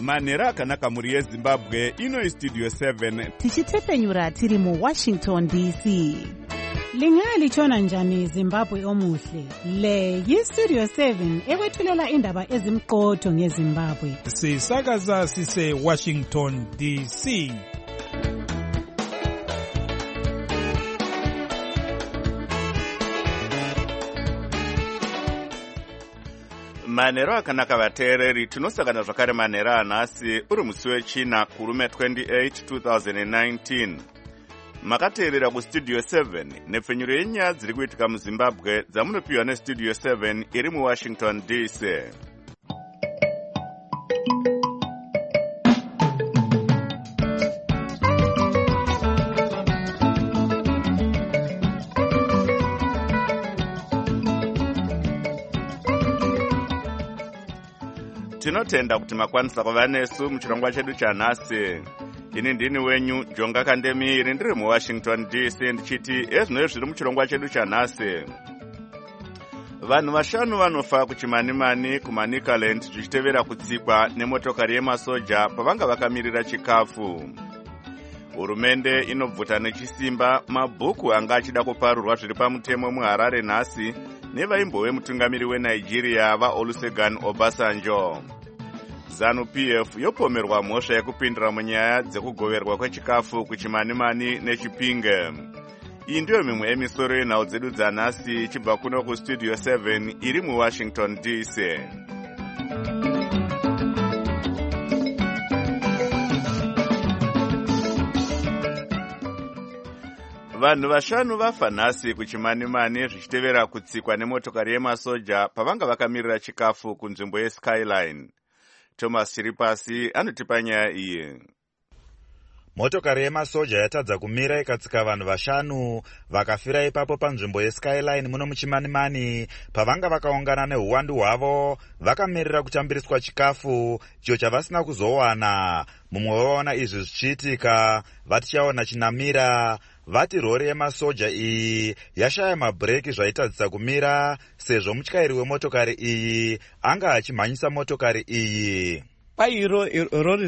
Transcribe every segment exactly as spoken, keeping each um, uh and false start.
manhero akanaka mhuri yezimbabwe. Ino istudio seven tichitefenyura tiri muwashington D C. Lingalitshona njani Zimbabwe omuhle? Le yistudio seven ekwethulela indaba ezimqotho ngeZimbabwe. Sisakaza sise Washington D C. manhero akanaka vateereri. Tinosangana zvakare manhero anhasi uri musi wechina kurume twenty-eight two thousand nineteen. Makateerera kustudio seven nepfenyuro yenyaya dziri kuitika muZimbabwe dzamunopiwa nestudio seven iri muWashington D C. Tinotenda kuti makwanisa kuva nesu muchirongwa chedu chanhasi. Ini ndini wenyu Jonga Kandemi, iri ndiri muWashington D C ndichiti ezvinoi zviri muchirongwa chedu chanhasi. Vanhu vashanu vanofa kuchimanimani kuManicaland zvichitevera kutsikwa nemotokari yemasoja pavanga vakamirira chikafu. Hurumende inobvuta nechisimba mabhuku anga achida kuparurwa zviri pamutemo muHarare nhasi nevaimbove mutungamiri weNigeria vaOlusegun Obasanjo. ZANU-P F yopomerwa mhosva yekupindira munyaya dzekugoverwa kwechikafu kuchimanimani neChipinge. Iyi ndiyo mimwe yemisoro yenhau dzedu dzanhasi ichibva kuno kustudio seven iri muWashington D C. Vanhu vashanu vafa nhasi kuchimanimani zvichitevera kutsikwa nemotokari yemasoja pavanga vakamirira chikafu kunzvimbo yeSkyline. Thomas Chiripasi anotipa nyaya iyi. Motokari yemasoja yatadza kumira ikatsika vanhu vashanu vakafira ipapo panzvimbo yeSkyline muno muchimanimani pavanga vakaungana neuwandu hwavo vakamirira kutambiriswa chikafu icho chavasina kuzowana. Mumwe vaona izvi zvichiitika vatichaona chinamira vati rori yemasoja iyi yashaya mabhireki zvaitadzisa kumira sezvo mutyairi wemotokari iyi anga achimhanyisa motokari iyi. Pairo rori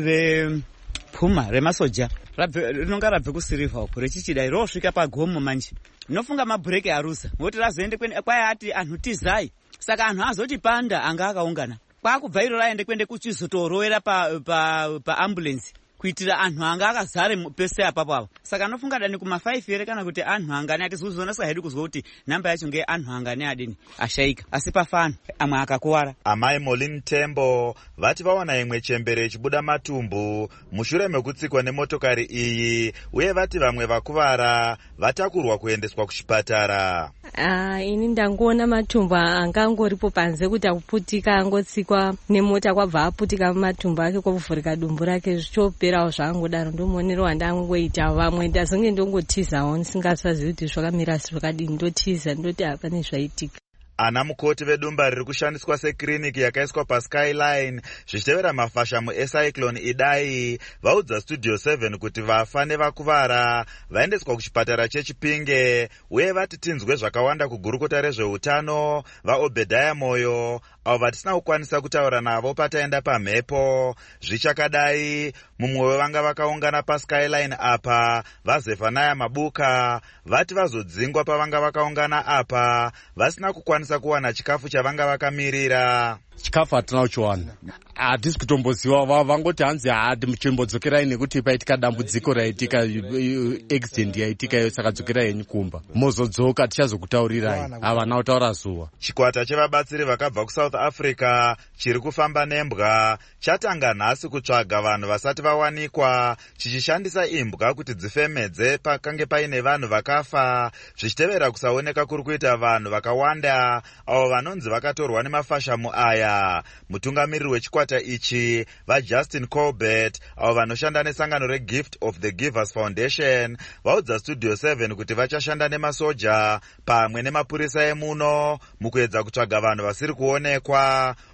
repuma remasoja rinonga rabve kuSilver uko rechichida rosvika pagomo manje nofunga mabhireki arusa ngoti razoende kwaya ati anhu tizai saka anhu azoti panda anga akaungana kwakubva iro raende kwende kuchizotorowera pa pa pa ambulance kuitira anhu anga akazare pese apapo apo. Saka nofunga dani kuma five ere kana kuti anhu angane atizozonasa hedu kuzwa kuti namba yacho nge anhu angane adini ashaika asi pafano amwe akakuwara. Amai Molin Tembo vati vaona imwe chembere chibuda matumbu mushure mekutsikwa nemotokari iyi uye vati vamwe vakuvara vatakurwa kuendeswa kuchipatara. Ah, ini ndangoona matumbu angangoripo panze kuti akuputika angotsikwa nemota kwabva aputika matumbu ake kwavhurika dumbu rake zvichoperawo zvangodaro ndomonero wandangoita vamwe ndazonge ndongotizawo ndisingasazivi kuti zvakamira zvakadini ndotiza ndoti hapane zvaitika. Ana mukoti vedumba riri kushandiswa sekiriniki yakaiswa paSkyline zvichitevera mafashamu eCyclone Idai vaudza studio seven kuti vafa nevakuvara vaendeswa kuchipatara cheChipinge uye vati tinzwe zvakawanda kugurukota rezveutano vaObedhaya Moyo avo vatisina kukwanisa kutaura navo pataenda pamhepo. Zvichakadai mumwe wevanga vakaungana paSkyline apa vaZefanaya Mabuka vati vazodzingwa pavanga vakaungana apa vasina kukwanisa kuwana chikafu chavanga vakamirira. Chikafu hatina kuchiwana, hatisi kutomboziva vangoti hanzi hati muchimbodzokerai nekuti paitika dambudziko raitika accident yaitika iyo saka dzokerai henyu kumba mozodzoka tichazokutaurirai. Havana kutaura zuva. Chikwata chevabatsiri vakabva kuSouth Africa chiri kufamba nembwa chatanga nhasi kutsvaga vanhu vasati vawanikwa chichishandisa imbwa kuti dzifemedze pakange paine vanhu vakafa zvichitevera kusaoneka kuri kuita vanhu vakawanda avo vanonzi vakatorwa nemafashamu aya. Mutungamiriri wechikwata ichi vaJustin Colbert avo vanoshanda nesangano reGift of the Givers Foundation vaudza studio seven kuti vachashanda nemasoja pamwe nemapurisa emuno mukuedza kutsvaga vanhu vasiri kuonekwa.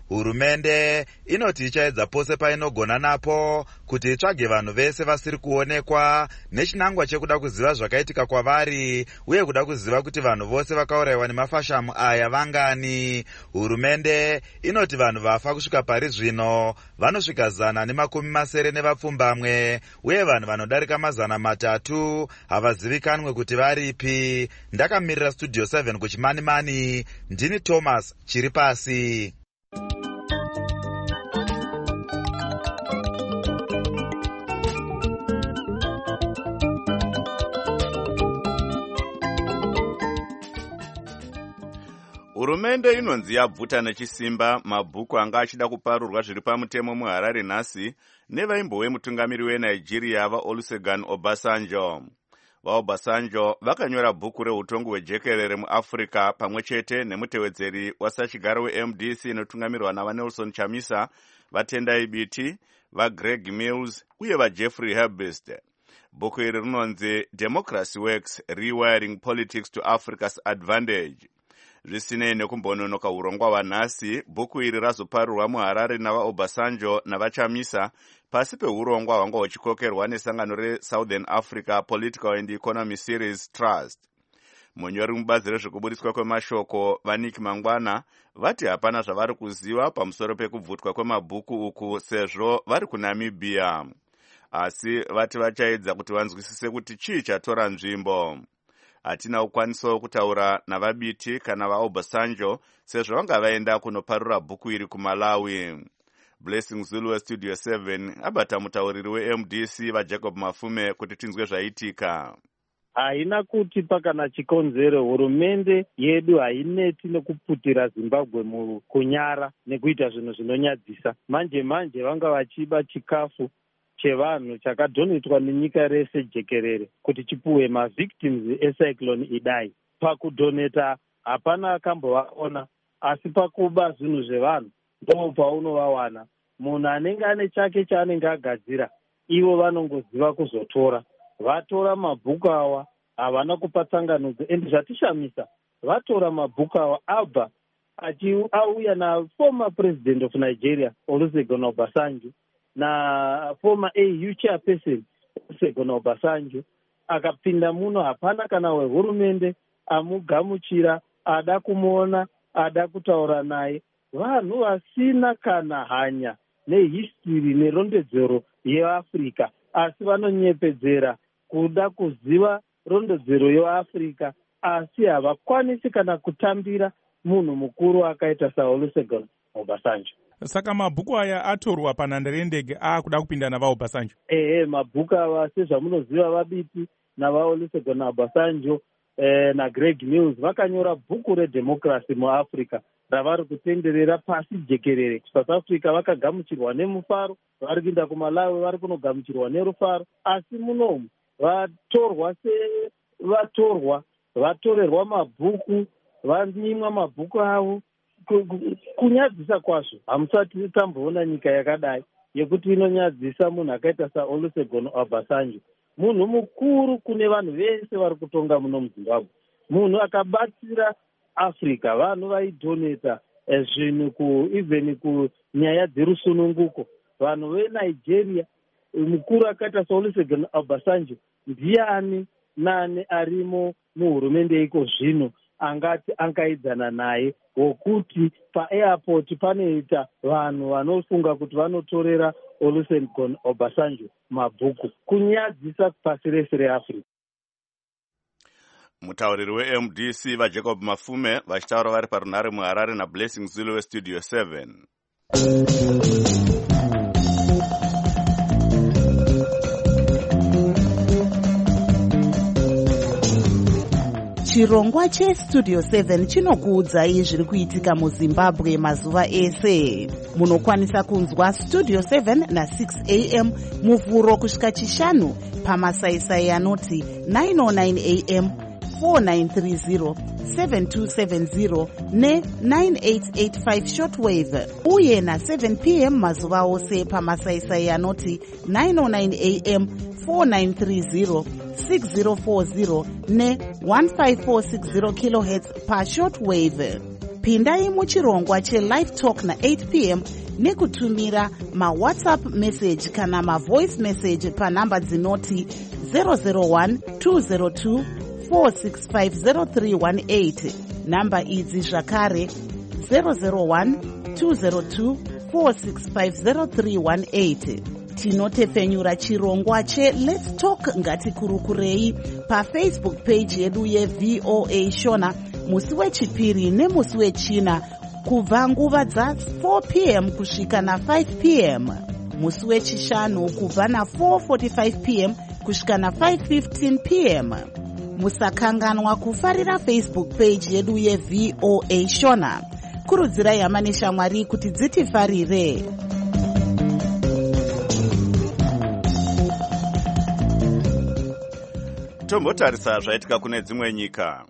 hurumende inoti ichaedza pose painogona napo kuti itsvage vanhu vese vasiri kuonekwa nechinangwa chekuda kuziva zvakaitika kwavari uye kuda kuziva kuti vanhu vose vakaurayiwa nemafashamu aya vangani. Hurumende inoti vanhu vafa kusvika pari zvino vanosvika zana nemakumi masere nevapfumbamwe uye vanhu vanodarika mazana matatu havazivikanwe kuti varipi. Ndakamirira studio seven kuchimanimani, ndini Thomas chiri pasi. Hurumende inonzi yabvuta nechisimba mabhuku anga achida kuparurwa zviri pamutemo muHarare nhasi nevaimbowe mutungamiri weNigeria vaOlusegun Obasanjo. VaObasanjo vakanyora bhuku reutongo hwejekerere muAfrica pamwe chete nemutevedzeri wasachigaro weM D C inotungamirwa navaNelson Chamisa, vaTendai Biti, vaGreg Mills uye vaJeffrey Herbst. Bhuku iri rinonzi Democracy Works, Rewiring Politics to Africa's Advantage. Zvisinei nekumbononoka urongwa hwanhasi, bhuku iri razoparurwa muHarare navaObasanjo navachamisa pasi peurongwa hwanga huchikokerwa nesangano reSouthern Africa Political and Economy Series Trust. Munyori mubazi rezvekubudiswa kwemashoko vaNick Mangwana vati hapana zvavari kuziva pamusoro pekubvutwa kwemabhuku uku sezvo vari kuNamibia, asi vati vachaedza kuti vanzwisise kuti chii chatora nzvimbo. Hatina ukwaniso kutaura navabiti kana vaObasanjo sezvo vanga vaenda kunoparura bhuku iri kuMalawi. Blessing Zulu Studio seven abata mutauriri weM D C vaJacob Mafume kuti tinzwe zvaitika. Haina kuti pakana chikonzero, hurumende yedu haineti nekuputira Zimbabwe mukunyara nekuita zvinhu zvinonyadzisa. Manje manje vanga vachiba chikafu chevanhu chakadhonetwa nenyika rese jekerere kuti chipuwe mavictims ecyclone Idai. Pakudhoneta hapana akambovaona, asi pakuba zvinhu zvevanhu ndo paunovawana. Munhu anenge ane chake chaanenge agadzira, ivo vanongoziva kuzotora. Vatora mabhuku awa, havana kupa tsanganudzo, endi zvatishamisa, vatora mabhuku awa abva auya na former president of Nigeria Olusegun Obasanjo na former A U chairperson Olusegun Obasanjo, akapinda muno. Hapana kana wehurumende amugamuchira, ada kumuona, ada kutaura naye. Vanhu vasina kana hanya nehistory nerondedzero yeAfrica, asi vanonyepedzera kuda kuziva rondedzero yeAfrica, asi havakwanisi kana kutambira munhu mukuru akaita saOlusegun Obasanjo. Saka mabhuku aya atorwa panhandare yendege akuda kupinda navaObasanjo. Ehe, mabhuku ava sezvamunoziva vabiti navaOlusegun Obasanjo eh, naGreg Mills vakanyora bhuku redemocracy muAfrica ravari kutenderera pasi jekerere. South Africa vakagamuchirwa nemufaro, vari kuenda kuMalawi vari kunogamuchirwa nerufaro, asi munomu vatorwa se vatorwa vatorerwa mabhuku, vanyimwa mabhuku avo. Kunyadzisa kwazvo, hamusati tamboona nyika yakadai yekuti inonyadzisa munhu akaita saOlusegun Obasanjo, munhu mukuru kune vanhu vese vari kutonga muno muZimbabwe, munhu akabatsira Africa. Vanhu vaidhoneta zvinhu ku even kunyaya dzerusununguko. Vanhu veNigeria, mukuru akaita saOlusegun Obasanjo ndiani nani arimo muhurumende iko zvino angati angaidzana naye, wokuti paairport panoita vanhu vanofunga kuti vanotorera Olusegun Obasanjo mabhuku. Kunyadzisa pasi rese reAfrica. Mutauriri weM D C vaJacob Mafume vachitaura vari parunhare muHarare naBlessing Zulu weStudio seven. Chirongwa cheStudio seven chinokuudzai zviri kuitika muZimbabwe mazuva ese. Munokwanisa kunzwa Studio seven na six a m muvhuro kusvika chishanu pamasaisai anoti nine oh nine a m, four nine three zero, seven two seven zero ne nine eight eight five shortwave, uye na seven p m mazuva ose pamasaisai anoti nine oh nine a m, four nine three zero, six zero four zero ne one five four six zero kilohertz pa shortwave. pindai muchirongwa chelive talk na-eight p m nekutumira mawhatsapp message kana mavoice message panhamba dzinoti zero zero one two zero two four six five zero three one eight. Namba idzi zvakare zero zero one two zero two four six five zero three one eight. Tinotefenyura chirongwa che Let's Talk ngatikurukurei pafacebook page yedu yeV O A Shona musi wechipiri nemusi wechina kubva nguva dza four p m kusvika na five p m, musi wechishanu kubva na four forty-five p m kusvika na five fifteen p m. Musakanganwa kufarira Facebook page yedu yeV O A Shona. Kurudzirai hama neshamwari kuti dzitifarire. Tombotarisa zvaitika kune dzimwe nyika.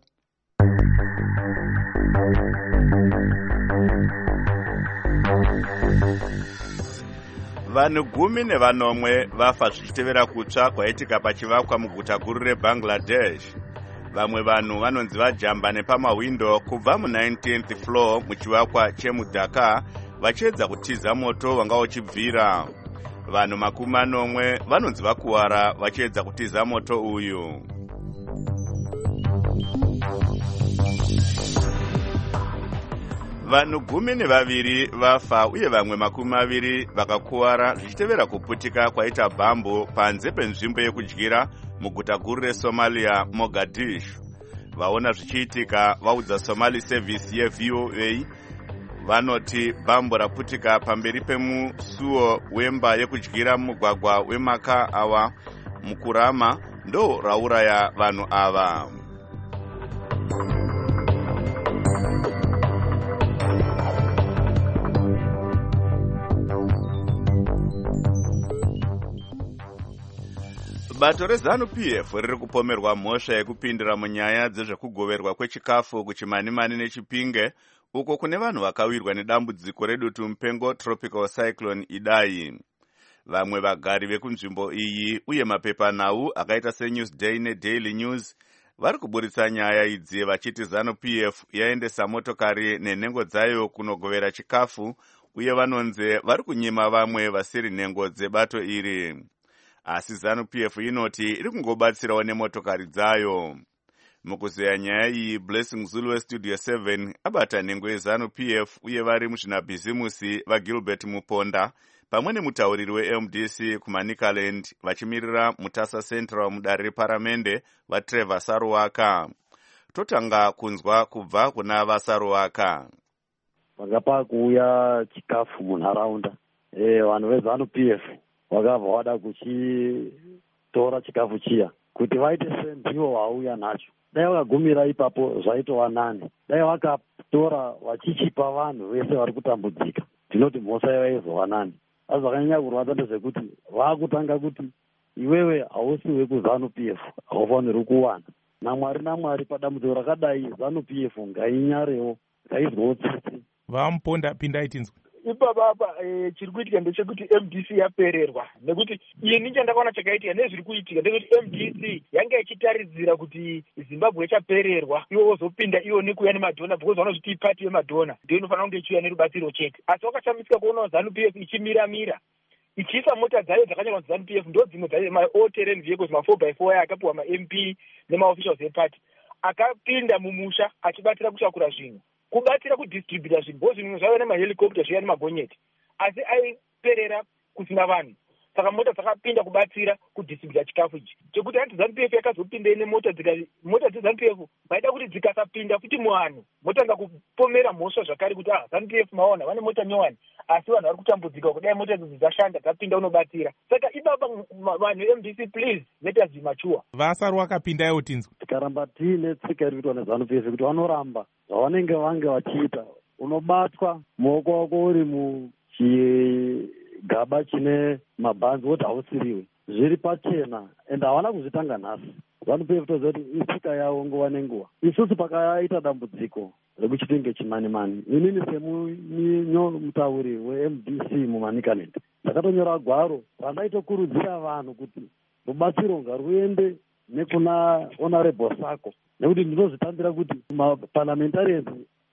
Vanhu gumi nevanomwe vafa zvichitevera kutsva kwaitika pachivakwa muguta guru reBangladesh. Vamwe vanhu vanonzi vajamba nepamawindo kubva mu-nineteenth floor muchivakwa chemudhaka vachiedza kutiza moto wanga uchibvira. Vanhu makumi manomwe vanonzi vakuwara vachiedza kutiza moto uyu. Vanhu gumi nevaviri vafa uye vamwe makumi maviri vakakuwara zvichitevera kuputika kwaita bhambu panze penzvimbo yekudyira muguta guru reSomalia, Mogadishu. Vaona zvichiitika vaudza Somali Service yeV O A vanoti bhambu raputika pamberi pemusuo wemba yekudyira mugwagwa wemaka awa mukurama ndo rauraya vanhu ava. Bato reZanu-P F riri kupomerwa mhosva yekupindira munyaya dzezvekugoverwa kwechikafu kuchimanimani neChipinge uko kune vanhu vakawirwa nedambudziko redutu mupengo tropical cyclone Idai. Vamwe vagari vekunzvimbo iyi uye mapepanhau akaita seNewsday neDaily News vari kuburitsa nyaya idzi vachiti ZANU-P F yaendesa motokari nenhengo dzayo kunogovera chikafu uye vanonzi vari kunyima vamwe vasiri nhengo dzebato iri. Asi ZANU-P F inoti iri kungobatsirawo nemotokari dzayo. Mukuzeya nyaya iyi, Blessing Zulu weStudio seven abata nhengo yeZANU-P F uye vari muzvinabhizimusi vaGilbert Muponda pamwe nemutauriri weM D C kuManicaland vachimirira Mutasa Central mudare reparamende vaTrevor Saruwaka. Totanga kunzwa kubva kuna vaSaruwaka. Vakapa kuuya chikafu munharaunda. Eh, vanhu veZANU-P F vakabva vada kuchitora chikafu chiya kuti vaite sendivo vauya nacho. Dai vakagumira ipapo zvaitova nani. Dai vakatora vachichipa vanhu vese vari kutambudzika, tinoti mhosva yaizova nani. Asi vakanyanya kurwadza ndezvekuti vakutanga kuti iwewe hausi wekuZANU-P F, haufaniri kuwana. Namwari namwari padambudziko rakadai ZANU-P F ngainyarewo, ngaizwewo tsitsi. Vamuponda pindai tinzwe. Ipapa apa e, chiri kuitika ndechekuti M D C yapererwa nekuti ini chandakaona chakaitika nezviri kuitika ndekuti M D C yanga ichitaridzira kuti Zimbabwe chapererwa iwo wozopinda iwo nekuuya nemadhona because vanozviti ipati yemadhona ndio inofanira kunge ichiuya nerubatsiro chete. Asi wakashamisika kuona ZANU-P F ichimira-mira ichiisa mota dzayo dzakanyorwa ZANU-P F ndo dzimwe dzayo ma-all terrain vehicles ma four by four aya akapiwa ma-M P nema-officials epati akapinda mumusha achibatira kushakura zvinhu kubatira kudistributa zvinhu bo zvinhu zvaiva nemahelicopter zviya nemagonyeti asi aiperera kusina vanhu. Saka mota dzakapinda kubatsira kudistributa chikafu ichi chekuti anti ZANU-P F yakazopinda nemota dzika mota dzeZANU-P F vaida kuti dzikasapinda futi muvanhu motanga kupomera mhosva zvakare kuti ah ZANU-P F maona vane mota nyowani asi vanhu vari kutambudzika kudai mota idzi dzashanda dzapinda unobatsira. Saka ibaba vanhu M D C please let us be mature. Vasaru wakapindayo tinzwe. Tikaramba tiine tsika iri kuitwa neZANU-P F kuti vanoramba zvavanenge vange vachiita unobatwa muoko wako uri muchigaba chine mabhanzi woti hausiriwe zviri pachena ende havana kuzvitanga nhasi. ZANU-P F toziva kuti itsika yavo nguva nenguva. Isusu pakaita dambudziko rekuChipinge chimanimani, inini semutauri weM D C muManicaland ndakatonyora gwaro randaitokurudzira vanhu kuti rubatsiro ngaruende nekuna honorable Sako nekuti ndinozvitambira kuti maparliamentarians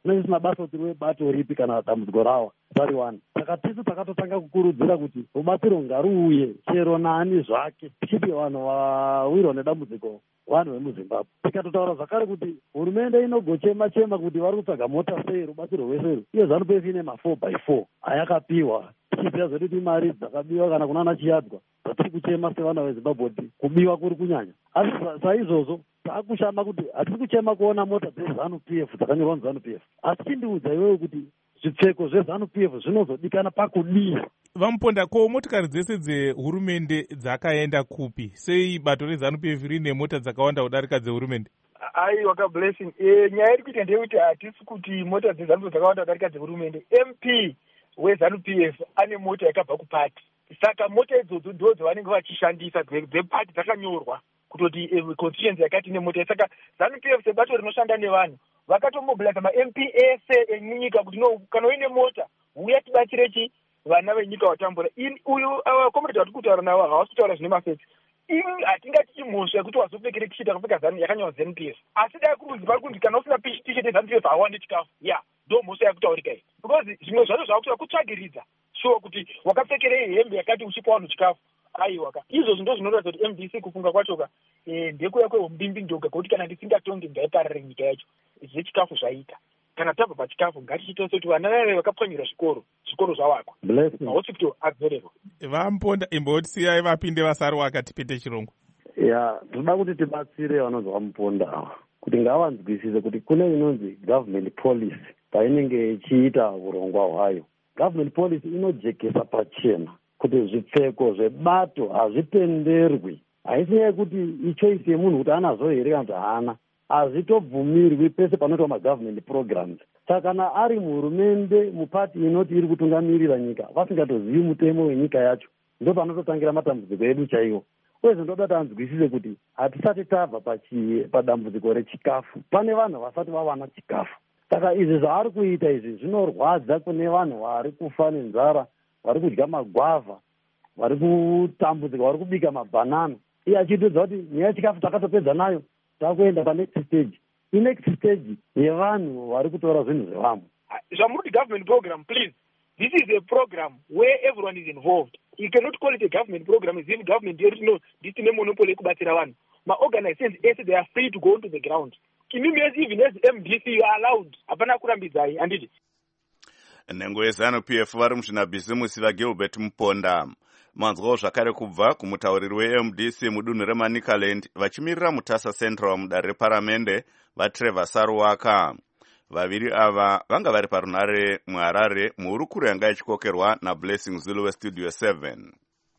tinenge tisina basa kuti webato ripi kana dambudziko rawa sariwani. Saka tisu takatotanga kukurudzira kuti rubatsiro ngaruuye chero nani zvake tichipi vanhu vawirwa nedambudziko vanhu vemuzimbabwe. Tikatotaura zvakare kuti hurumende inogochema chema kuti vari kutsvaga mota sei rubatsiro rwese iyo ZANU P F ine ma four by four ayakapiwa tichiziva zvedu kuti mari dzakabiwa kana kunana chiyadzwa dzatiri kuchema sevana vezimbabwe kuti kubiwa kuri kunyanya. Asi saizvozvo taakushama kuti hatisi kuchema kuona mota dzeZANU P F dzakanyorwa neZANU P F, asi chindiudza iwewe kuti zvipfeko zveZANU P F zvinozodikana pakudii. Vamuponda, ko motikari dzese dzehurumende dzakaenda kupi? Sei bato reZANU P F rine mota dzakawanda kudarika dzehurumende? Aiwa kablessing. E, nyaya iri kuita ndeyekuti hatisi kuti mota dzeZANU P F dzakawanda kudarika dzehurumende. M P weZANU P F ane mota yakabva kupati, saka mota idzodzo ndo dzavanenge vachishandisa dzepati dzakanyorwa kutoti constituency yakati ine mota. Saka ZANU P F sebato rinoshanda nevanhu vakatomobiliza ma-M P ese enyika kuti no kana uine mota uya tibatsirechi vana venyika watambura. Uyu comrade wati kutaura nawo havasi kutaura zvine mafetsi. Ini hatingati imhosva yekuti wazopfekere tisheti yakapfeka ZANU yakanyorwa ZANU P F, asi dai kuruzi vari kuti kana usina tisheti yeZANU P F hawande chikafu. Ya ndo mhosva yakutaurika iyi, because zvimwe zvacho zvakutoa kutsvagiridza sure kuti wakapfekere hembe yakati uchipa vanhu chikafu. Aiwaka izvozvo ndo zvinoratidza kuti M D C kufunga kwachoka e, ndekuya kwehombimbing ndoga kuti kana ndisingatongi ndaiparare nyika yacho zvechikafu zvaita. Kana tabva pachikafu ngatichitose kuti vana vave vakapwanyira zvikoro zvikoro zvawakwa mahospital adzorerwa. Vamuponda imbotisiya vapinde vasari wakatipete chirungu. Ya toda kuti tibatsire vanonzi vamuponda ava kuti ngavanzwisise kuti kune inonzi government policy painenge ichiita urongwa hwayo. Government policy inojekesa pachena kuti zvipfeko zvebato hazvitenderwi. Haisi yekuti ichoice yemunhu kuti anazo here kana kuti haana, hazvitobvumirwi pese panoitwa magovernment programs. Saka kana ari muhurumende mupati inoti iri kutungamirira nyika vasingatozivi mutemo wenyika yacho, ndo panototangira matambudziko edu chaiwo. Uyezve ndoda tanzwisise kuti hatisati tabva padambudziko rechikafu, pane vanhu vasati vawana chikafu. Saka izvi zvaari kuita izvi zvinorwadza kune vanhu vari kufa nenzara, vari kudya magwavha, vari kutambudzika, vari kubika mabhanana. Iye achitodza kuti nyaya yechikafu takatopedza nayo, takuenda panext stage. Inext stage yevanhu vari kutora zvinhu zvevamwe. Zvamuri government program, please. This is a program where everyone is involved. You cannot call it a government program as if government here, you know, this is a monopoly kubatsira vanhu. Ma organizations, they are free to go onto the ground. Kimimi even as M D C you are allowed. Hapana kurambidzai anditi. Nhengo yeZANU P F vari muzvinabhizimusi vaGilbert Muponda. Manzwawo zvakare kubva kumutauriri we-M D C mudunhu reManicaland vachimirira mutasa Central mudare reparamende vaTrevor Saruwaka. Vaviri ava vanga vari parunare muHarare muhurukuro yanga ichikokerwa naBlessing Zulu weStudio seven.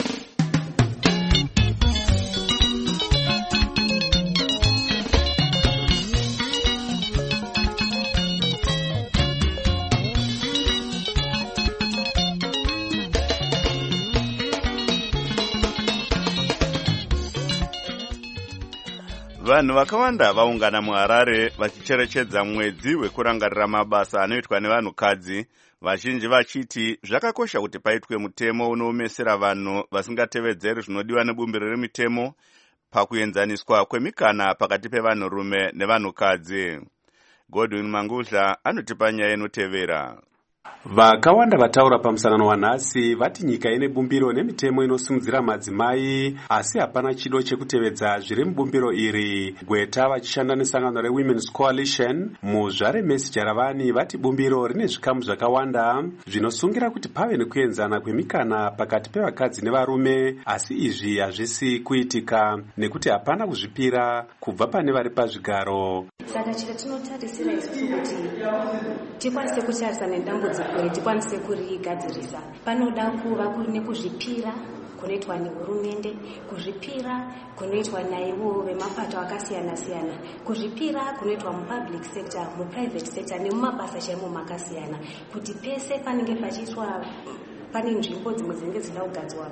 Vanhu vakawanda vaungana muHarare vachicherechedza mwedzi wekurangarira mabasa anoitwa nevanhukadzi, vazhinji vachiti zvakakosha kuti paitwe mutemo unoomesera vanhu vasingatevedzeri zvinodiwa nebumbiro remitemo pakuenzaniswa kwemikana pakati pevanhurume nevanhukadzi. Godwin Mangudla anotipa nyaya inotevera. Vakawanda vataura pamusangano wanhasi vati nyika ine bumbiro nemitemo inosimudzira madzimai, asi hapana chido chekutevedza zviri mubumbiro iri. Gweta vachishanda nesangano reWomen's Coalition muzvare Messi Jaravani vati bumbiro rine zvikamu zvakawanda zvinosungira kuti pave nekuenzana kwemikana pakati pevakadzi nevarume, asi izvi hazvisi kuitika nekuti hapana kuzvipira kubva pane vari pazvigaro. Saka chatinotarisira isusu kuti tikwanise kutarisa nedambudziko iri tikwanise kurigadzirisa, panoda kuva kune kuzvipira kunoitwa nehurumende, kuzvipira kunoitwa naivo vemapato akasiyana siyana, kuzvipira kunoitwa mupublic sector, muprivate sector nemumabasa chaimo makasiyana, kuti pese panenge pachiitwa pane nzvimbo dzimwe dzinenge dzinoda kugadzirwa vanhu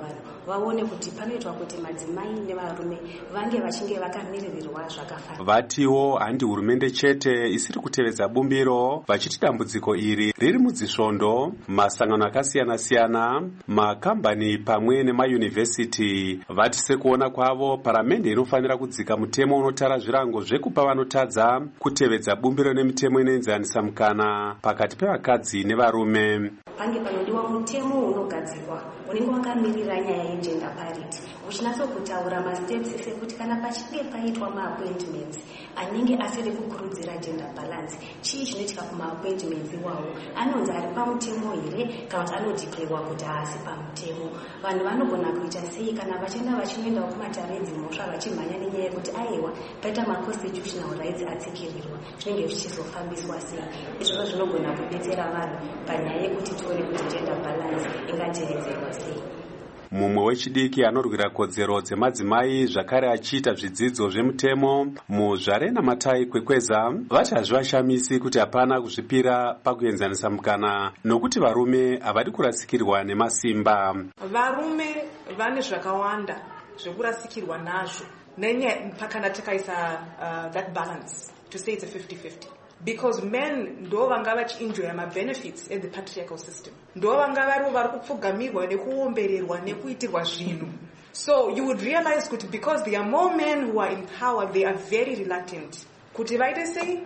vaone kuti panoitwa kuti madzimai nevarume vange vachinge vakamiririrwa zvakafanana. Vatiwo handi hurumende chete isiri kutevedza bumbiro, vachiti dambudziko iri riri mudzisvondo, masangano akasiyana-siyana, makambani pamwe nemayunivhesiti. Vati sekuona kwavo, paramende inofanira kudzika mutemo unotara zvirango zvekupa vanotadza kutevedza bumbiro nemitemo inoenzanisa mukana pakati pevakadzi nevarume. Pange panodiwa mutemo unogadzirwa unenge wakamirira nyaya yegender parity, uchinatsokutaura masteps sekuti kana pachinge paitwa maappointments anenge asiri kukurudzira gender balance, chii chinoitika kumaappointments iwawo, anonzi ari pamutemo here kana kuti anodhiklewa kuti haasi pamutemo. Vanhu vanogona kuita sei kana vachienda vachinoendawo kumataredzi mhosva vachimhanya nenyaya yekuti aiwa paita maconstitutional rights atsikirirwa, zvinenge zvichizofambiswa sei. Izvozvo zvinogona kudetsera vanhu panyaya yekuti tione kuti gender balance ingatevedzerwa sei. Mumwe wechidiki anorwira kodzero dzemadzimai zvakare achiita zvidzidzo zvemutemo muZvarena Matai Kwekweza vati hazvivashamisi kuti hapana kuzvipira pakuenzanisa mukana nokuti varume havadi kurasikirwa nemasimba. Varume vane zvakawanda zvekurasikirwa nazvo nenyaya pakana takaisa uh, that balance to say it's a fifty fifty. Because men ndo vanga vachienjoya mabenefits in the patriarchal system. Ndo vanga vari vari kupfugamirwa nekuombererwa nekuitirwa zvinhu. So you would realize kuti because there are more men who are in power, they are very reluctant kuti vaite sei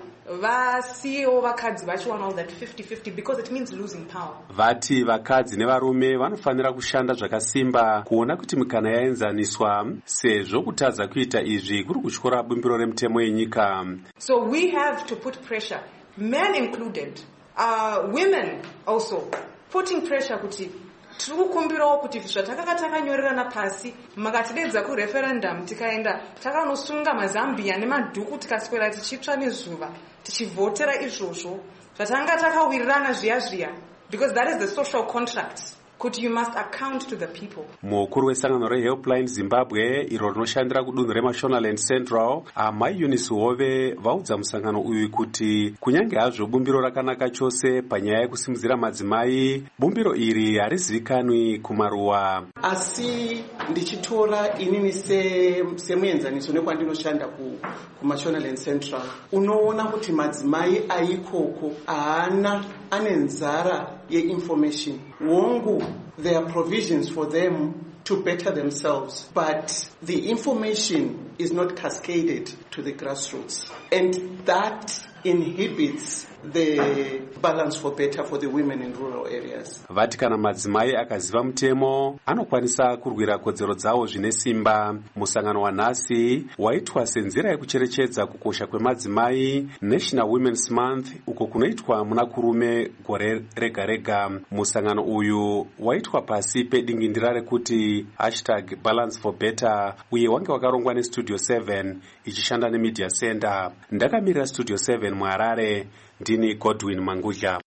vasiyewo vakadzi vachiwanawo that fifty fifty because it means losing power. Vati vakadzi nevarume vanofanira kushanda zvakasimba kuona kuti mikana yaenzaniswa, sezvo kutadza kuita izvi kuri kutyora bumbiro remutemo yenyika. So we have to put pressure, men included, uh, women also, putting pressure kuti tiri kukumbirawo kuti zvatakanga takanyorerana pasi makatidedza kureferendum tikaenda takanosunga mazambia nemadhuku tikaswera tichitsva nezuva tichivhotera izvozvo zvatanga takawirirana zviya zviya, because that is the social contract kuti you must account to the people. Mukuru wesangano reHelpline Zimbabwe iro rinoshandira kudunhu reMashonaland Central, amai Eunice Hove vaudza musangano uyu kuti kunyange hazvo bumbiro rakanaka chose panyaya yekusimudzira madzimai, bumbiro iri harizivikanwi kumaruwa. Asi ndichitora inini semuenzaniso nekwandinoshanda kuMashonaland Central, unoona kuti madzimai aikoko haana ane nzara ye-information. Wongu, there are provisions for them to better themselves, but the information is not cascaded to the grassroots. And that inhibits the balance for better for the women in rural areas. Vati kana madzimai akaziva mutemo anokwanisa kurwira kodzero dzawo zvine simba. Musangano wanhasi waitwa senzira yekucherechedza kukosha kwemadzimai National Women's Month uko kunoitwa muna kurume gore rega rega. Musangano uyu waitwa pasi pedingindira rekuti hashtag balance for better uye wange wakarongwa neStudio seven ichishanda neMedia Center. Ndakamirira Studio seven muHarare. Ndini Godwin Mangudya.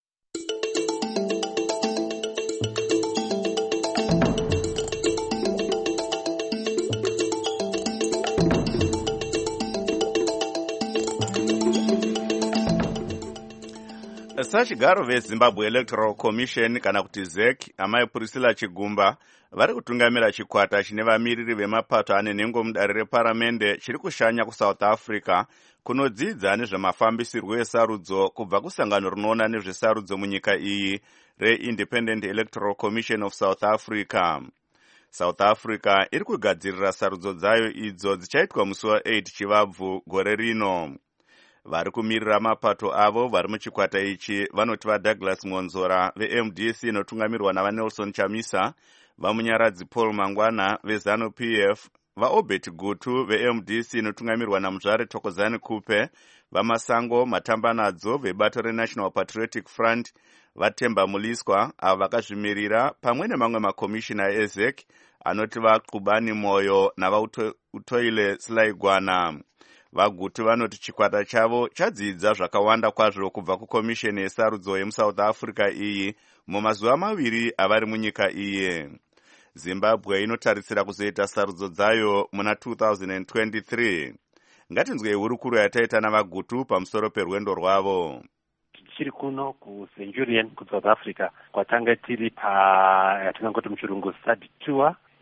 Sachigaro veZimbabwe Electoral Commission kana kuti Z E C amai Priscilla Chigumba vari kutungamira chikwata chine vamiriri vemapato ane nhengo mudare reparamende chiri kushanya kuSouth Africa kunodzidza nezvemafambisirwo esarudzo kubva kusangano rinoona nezvesarudzo munyika iyi reIndependent Electoral Commission of South Africa. South Africa iri kugadzirira sarudzo dzayo idzo dzichaitwa musi wa8 Chivabvu gore rino. Vari kumirira mapato avo vari muchikwata ichi vanoti vaDouglas Monzora veM D C inotungamirwa navaNelson Chamisa, vamunyaradzi Paul Mangwana veZanu P F, vaObert Gutu veM D C inotungamirwa naMuzvare Thokozani Kupe, vamasango Matambanadzo vebato reNational Patriotic Front, vaTemba Muliswa avo vakazvimirira pamwe nemamwe makomishina eZ E C anoti vaQubani Moyo navautoile Silaigwana. Vagutu vanoti chikwata chavo chadzidza zvakawanda kwazvo kubva kukomisheni yesarudzo yemuSouth Africa iyi mumazuva maviri avari munyika iye. Zimbabwe inotarisira kuzoita sarudzo dzayo muna two thousand twenty-three. Ngatinzwei hurukuro yataita navagutu pamusoro perwendo rwavo. Tichiri kuno kuCenturion kuSouth Africa kwatanga tiri pa yatingangoti muchirungu study tour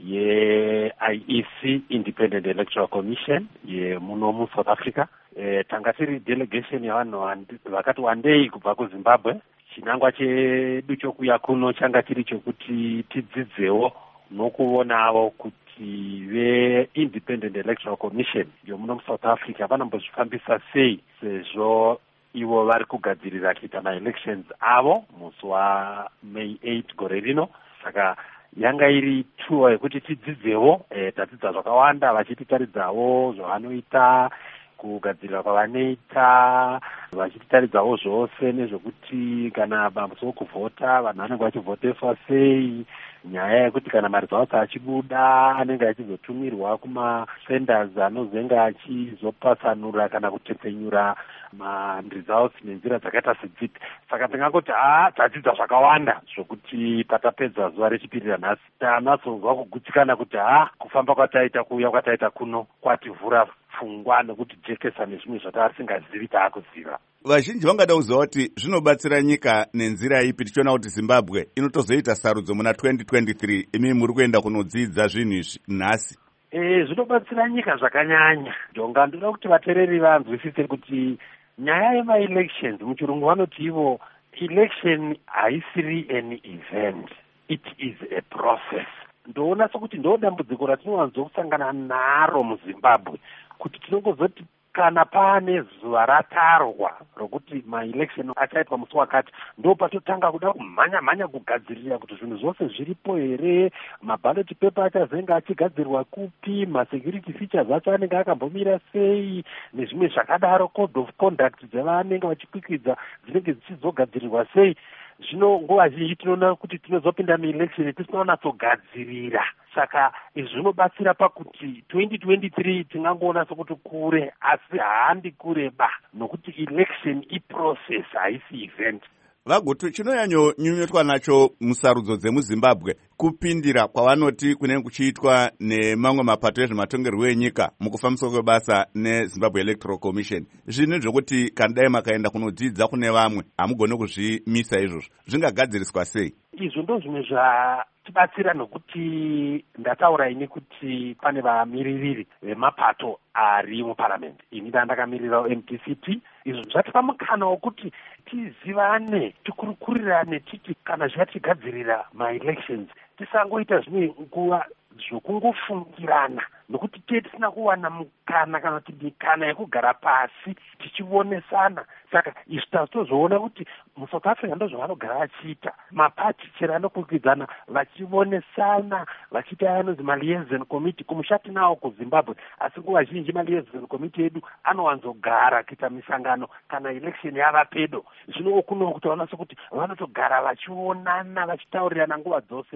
ye-I E C Independent Electoral Commission yemuno muSouth Africa. E, tanga tiri delegation yavanhu vakati wandei kubva kuZimbabwe. Chinangwa chedu chokuya kuno changa chiri chokuti tidzidzewo nokuonawo kuti ve-Independent Electoral Commission yomuno muSouth Africa vanambozvifambisa sei sezvo ivo vari kugadzirira kuita ma-elections avo musi waMay eighth gore rino. Saka yanga iri tour yekuti tidzidzewo, e, tadzidza zvakawanda vachititaridzawo zvavanoita, kugadzirira kwavanoita, vachititaridzawo zvose nezvokuti kana pamusi wokuvhota vanhu vanenge vachivhoteswa sei, nyaya yekuti kana maresults achibuda anenge achizotumirwa kumasenders anozenge achizopasanura kana kutepfenyura ma-results nenzira dzakaita sedzipi. Saka ndingangoti ha tadzidza zvakawanda zvokuti patapedza zuva rechipiri ranhasi tanatsonzwa kugutsikana kuti ha kufamba kwataita kuuya kwataita kuno kwativhura pfungwa nekuti jekesa nezvimwe zvataasingazivi taakuziva. Vazhinji vangada kuziva kuti zvinobatsira nyika nenzira ipi tichiona kuti Zimbabwe inotozoita sarudzo muna twenty twenty-three, imi muri kuenda kunodzidza zvinhu izvi nhasi? E, zvinobatsira nyika zvakanyanya. Jonga ndoda kuti vateereri vanzwisise kuti nyaya yema-elections muchirungu vanoti ivo election haisiri an event, it is a process. Ndoona sokuti ndo dambudziko ratinowanzokusangana naro muZimbabwe, kuti tinongozoti kana paane zuva ratarwa rokuti ma-election achaitwa musi wakati, ndo patotanga kuda kumhanya-mhanya kugadzirira kuti zvinhu zvose zviripo here, maballot paper achazenge achigadzirirwa kupi, ma-security features acho anenge akambomira sei, nezvimwe zvakadaro, code of conduct dzevanenge vachikwikidza dzinenge dzichizogadzirirwa sei. Zvino nguva zhinji tinoona kuti tinozopinda muelection tisina kunatsogadziririra. Saka izvi zvinobatsira pakuti twenty twenty-three tingangoona sokuti kure, asi haandi kureba, nokuti election iprocess haisi event. Vagutu, chinonyanyonyunyotwa nacho musarudzo dzemuZimbabwe kupindira kwavanoti kunenge kuchiitwa nemamwe mapato ezvematongerwo enyika mukufambiswa kwebasa neZimbabwe Electoral Commission. Zvinhu zvokuti kana dai makaenda kunodzidza kune vamwe hamugone kuzvimisa izvozvo, zvingagadziriswa sei? Izvo ndo zvimwe zvatibatsira nokuti ndataura ini kuti pane vamiririri vemapato ari muparamendi. Ini ndandakamirira M D C P. Izvo zvatipa mukana wokuti tizivane, tikurukurirane, titi kana zvatigadzirira ma-elections tisangoita zvimwe nguva zvokungofungirana, nokuti tiye tisina kuwana mukana kana kuti mikana yekugara pasi tichionesana. Saka izvi tazotozoona kuti muSouth Africa ndo zvavanogara vachiita, mapati chero anokwikwidzaana vachionesana, vachiita anonzi ma-liaison committee. Kumushati nawo kuZimbabwe, asi nguva zhinji ma-liaison committee edu anowanzogara kuita misangano kana election yava pedo. Zvino kuno kuti vaona sokuti vanotogara vachionana, vachitaurirana nguva dzose.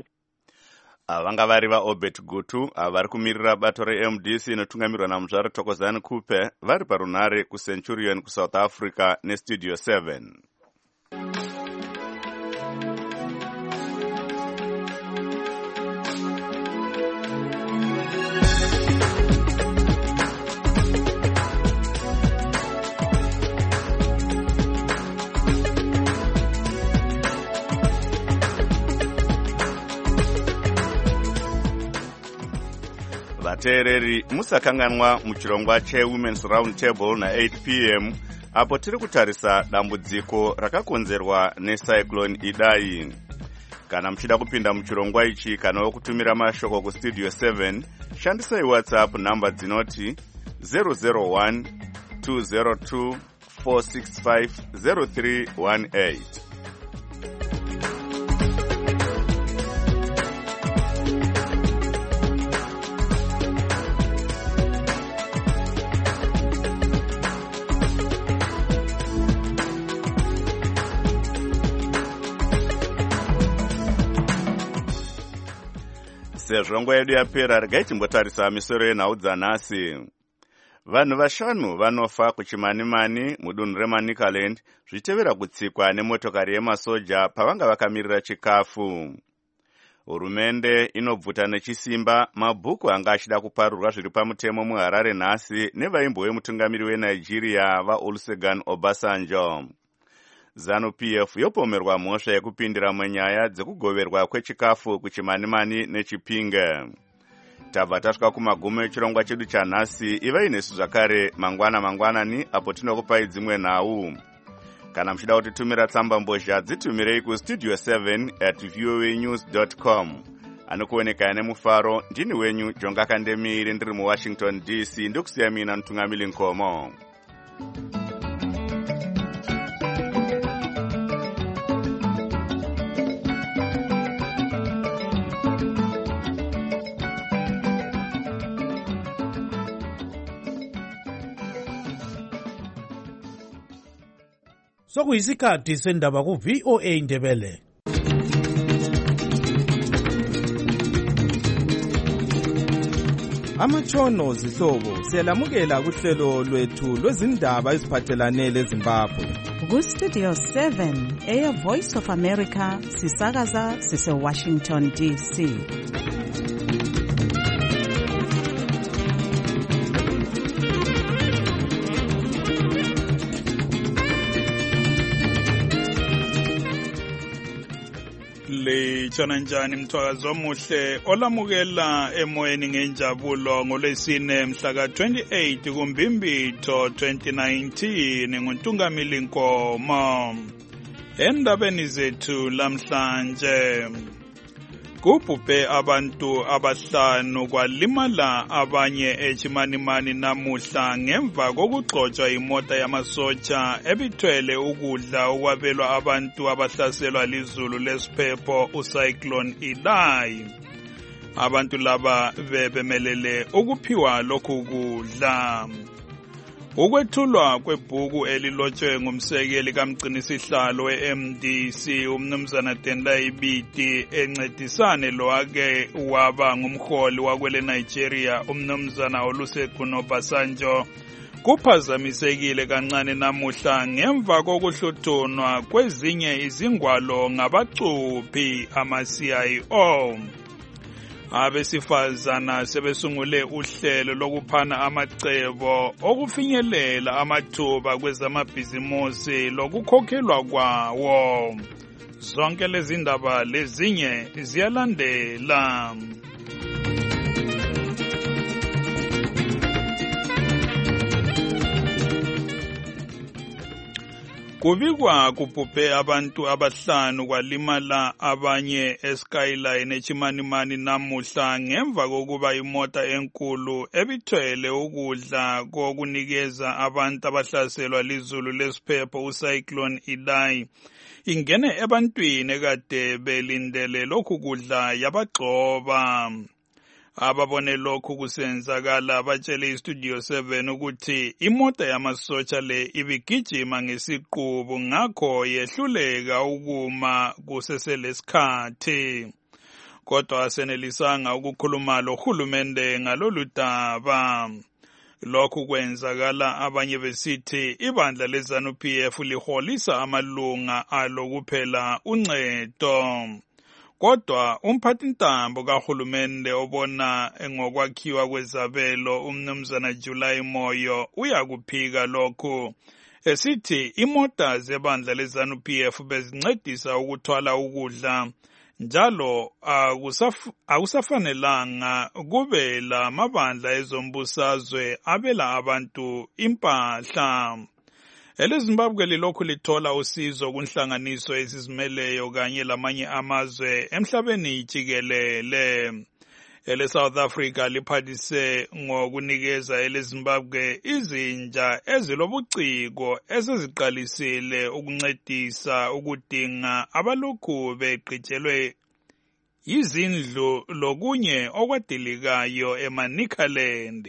Vanga vari vaObert Gutu vari kumirira bato reM D C inotungamirwa naMuzvaro Thokozani Kupe vari parunhare kuCenturion kuSouth Africa neStudio seven. Vateereri, musakanganwa muchirongwa cheWomen's Round Table na eight p m apo tiri kutarisa dambudziko rakakonzerwa necyclone Idai. Kana muchida kupinda muchirongwa ichi kana wokutumira mashoko kuStudio seven, shandisai WhatsApp namba dzinoti zero zero one two zero two four six five zero three one eight. Sezvo nguva yedu yapera, regai timbotarisa misoro yenhau dzanhasi. Vanhu vashanu vanofa kuchimanimani mudunhu reManicaland zvichitevera kutsikwa nemotokari yemasoja pavanga vakamirira chikafu. Hurumende inobvuta nechisimba mabhuku anga achida kuparurwa zviri pamutemo muHarare nhasi nevaimbo vemutungamiri weNigeria vaOlusegun Obasanjo. ZANU-P F yopomerwa mhosva yekupindira munyaya dzekugoverwa kwechikafu kuchimanimani neChipinge. tabva tasvika kumagumo echirongwa chedu chanhasi. ivai nesu zvakare mangwana mangwanani apo tinokupai dzimwe nhau. Kana muchida kutitumira tsamba mbozha dzitumirei kustudio seven at voanews dot com. Anokuoneka nemufaro ndini wenyu Jonga Kandemiri ndiri muWashington D C ndokusiya mina Ntungamili Nkomo. Sokuyisikhathi sendaba ku V O A Ndebele. Amatshono zihlobo siyalamukela kuhlelo lwethu lwezindaba eziphathelane leZimbabwe. Ku Studio seven eya Voice of America sisakaza sise Washington D C. Litshona njani mthwakazi omuhle olamukela emoyeni ngenjabulo ngolwesine mhla ka twenty-eight kuMbimbitho twenty nineteen nguNtungamili Nkomo. Endabeni zethu lamhlanje kubhubhe abantu abahlanu kwalimala abanye eChimanimani namuhla ngemva kokugxotshwa imota yamasotsha ebithwele ukudla okwabelwa abantu abahlaselwa lizulu lesiphepho uCyclone Idai. Abantu laba bebemelele ukuphiwa lokhu kudla. Ukwethulwa kwebhuku elilotshwe ngumsekeli kamgcinisihlalo we-M D C umnumzana Tendai Biti encedisane loake waba ngumholi wakwele Nigeria umnumzana Olusegun Obasanjo kuphazamisekile kancane namuhla ngemva kokuhluthunwa kwezinye izingwalo ngabacuphi ama-C I O. Abesifazana sebesungule uhlelo lokuphana amacebo okufinyelela amathuba kwezamabhizimusi lokukhokhelwa kwawo. Zonke lezi ndaba lezinye ziyalandela. Kubikwa kubhubhe abantu abahlanu kwalimala abanye eSkyline eChimanimani namuhla ngemva kokuba imota enkulu ebithwele ukudla kokunikeza abantu abahlaselwa lizulu lesiphepho uCyclone Idai ingene ebantwini ekade belindele lokhu kudla yabagxoba. Ababone lokhu kusenzakala batshele iStudio seven ukuthi imota yamasotsha le ibigijima ngesiqubu ngakho yehluleka ukuma kuseselesikhathi. Kodwa asenelisanga ukukhuluma lohulumende ngalolu daba. Lokhu kwenzakala abanye besithi ibandla leZANU P F liholisa amalunga alo kuphela uncedo. Kodwa umphathintambo kahulumende obona ngokwakhiwa kwezabelo umnumzana July Moyo uyakuphika lokhu esithi imota zebandla leZANU P F bezincedisa ukuthwala ukudla njalo akusafanelanga kube la mabandla ezombusazwe abela abantu impahla. EleZimbabwe lilokhu lithola usizo kunhlanganiso ezizimeleyo kanye lamanye amazwe emhlabeni jikelele. EleSouth Africa liphathise ngokunikeza eleZimbabwe izinja ezilobuciko eseziqalisile ukuncedisa ukudinga abalokhu beqitshelwe izindlu lokunye okwadilikayo eManicaland.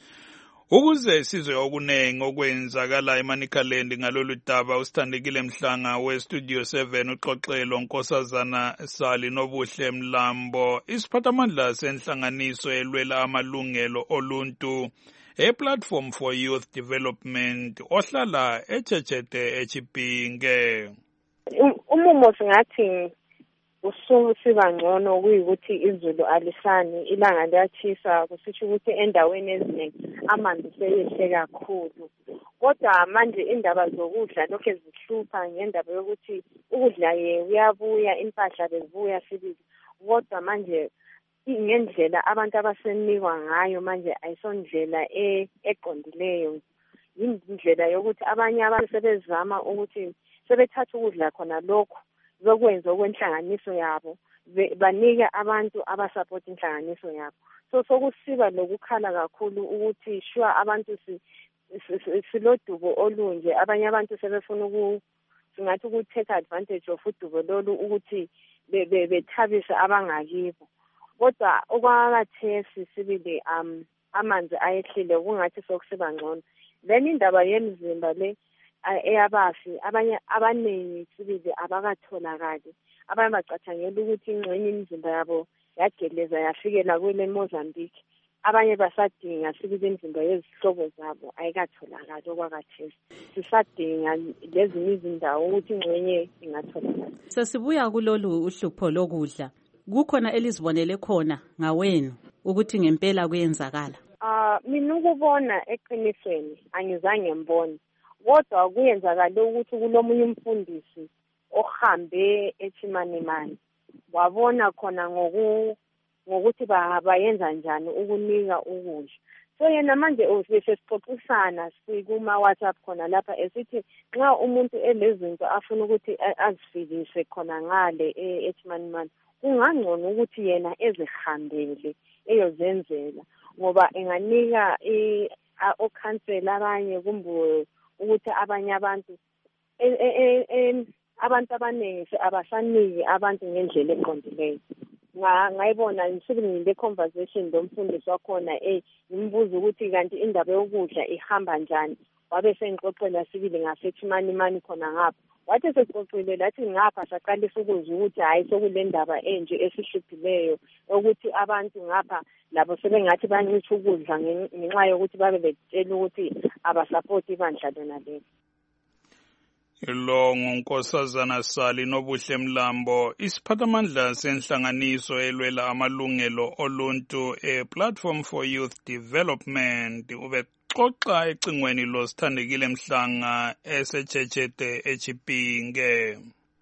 Ukuze sizwe okunengi okwenzakala eManicaland ngalolu daba usithandekile Mhlanga weStudio seven uxoxelo Nkosazana Sali Nobuhle Mlambo isiphathamandla senhlanganiso elwela amalungelo oluntu ePlatform for Youth Development ohlala eChechete eChipinge. Umumo singathi usuku siba ngcono kuyikuthi izulu alisani ilanga liyachisa kusitsho ukuthi endaweni eziningi amanzi seyehle kakhulu. Kodwa manje indaba zokudla lokho ezihlupha ngendaba yokuthi ukudla ye uyabuya impahla bezibuya sibili. Kodwa manje ngendlela abantu abasenikwa ngayo manje ayisondlela eqondileyo, indlela yokuthi abanye abantu sebezama ukuthi sebethatha ukudla khona lokho zokwenza okwenhlanganiso yabo banika abantu abasupport inhlanganiso yabo. So sokusiba lokukhala kakhulu ukuthi sure abantu si silodubo olunje, abanye abantu sebefuna uku singathi ukutake advantage of udubo lolu ukuthi bethabise abangakibo. Kodwa okwakathesi sibili um amanzi ayehlile kungathi sokusiba ngcono. Then indaba yemizimba le eyabafi abanye abaningi sibili abakatholakali, abanye bacathangela ukuthi ingxenye imizimba yabo yageleza yafikela kwele Mozambique, abanye basadinga sibili imizimba yezihlobo zabo ayikatholakali okwakathesi. Sisadinga lezi izindawo ukuthi ingxenye ingatholakala. Sesibuya kulolu uhlupho lokudla, kukhona elizibonele khona ngawenu ukuthi ngempela kuyenzakala? Ah, mina ukubona eqinisweni angizange ngibone, kodwa kuyenzakala ukuthi kulomunye umfundisi ohambe eChimanimani wabona khona ngoku ngokuthi bayenza njani ukunika ukudla. So yena manje sesixoxisana sikuma WhatsApp khona lapha esithi nxa umuntu elezinto afuna ukuthi azifikise khona ngale eChimanimani kungangcono ukuthi yena ezihambele eyozenzela, ngoba enganika okhansela abanye kumbe ukuthi abanye abantu abantu abaningi abasaniki abantu ngendlela eqondileyo. Ngayibona ngisibili le conversation lomfundisi wakhona eh ngimbuza ukuthi kanti indaba yokudla ihamba njani, wabe sengixoxela sibili ngaseChimanimani khona ngapha. Wathi sexoxile lathi ngapha saqalisa ukuzwa ukuthi hayi sokule ndaba enje esihluphileyo ukuthi abantu ngapha labo sebengathi bancitha ukudla ngenxa yokuthi babe betshela ukuthi abasupport ibandla lona lelo. Lo ngunkosazana Sali Nobuhle Mlambo, isiphathamandla senhlanganiso elwela amalungelo oluntu e-Platform for Youth Development, ubexoxa ecingweni lo Sithandekile Mhlanga eseChechete eChipinge.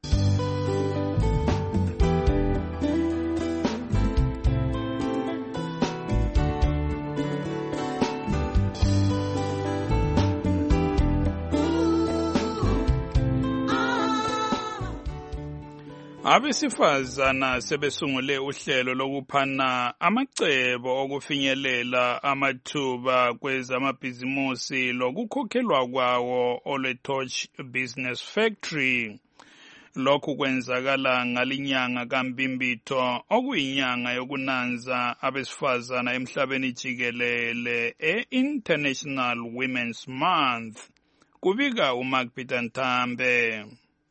Abesifazana sebesungule uhlelo lokuphana amacebo okufinyelela amathuba kwezamabhizimusi lokukhokhelwa kwawo olweTorch Business Factory. Lokhu kwenzakala ngalinyanga kaMbimbitho okuyinyanga yokunanza abesifazana emhlabeni jikelele e-International Women's Month. Kubika uMark Peter Ntambe.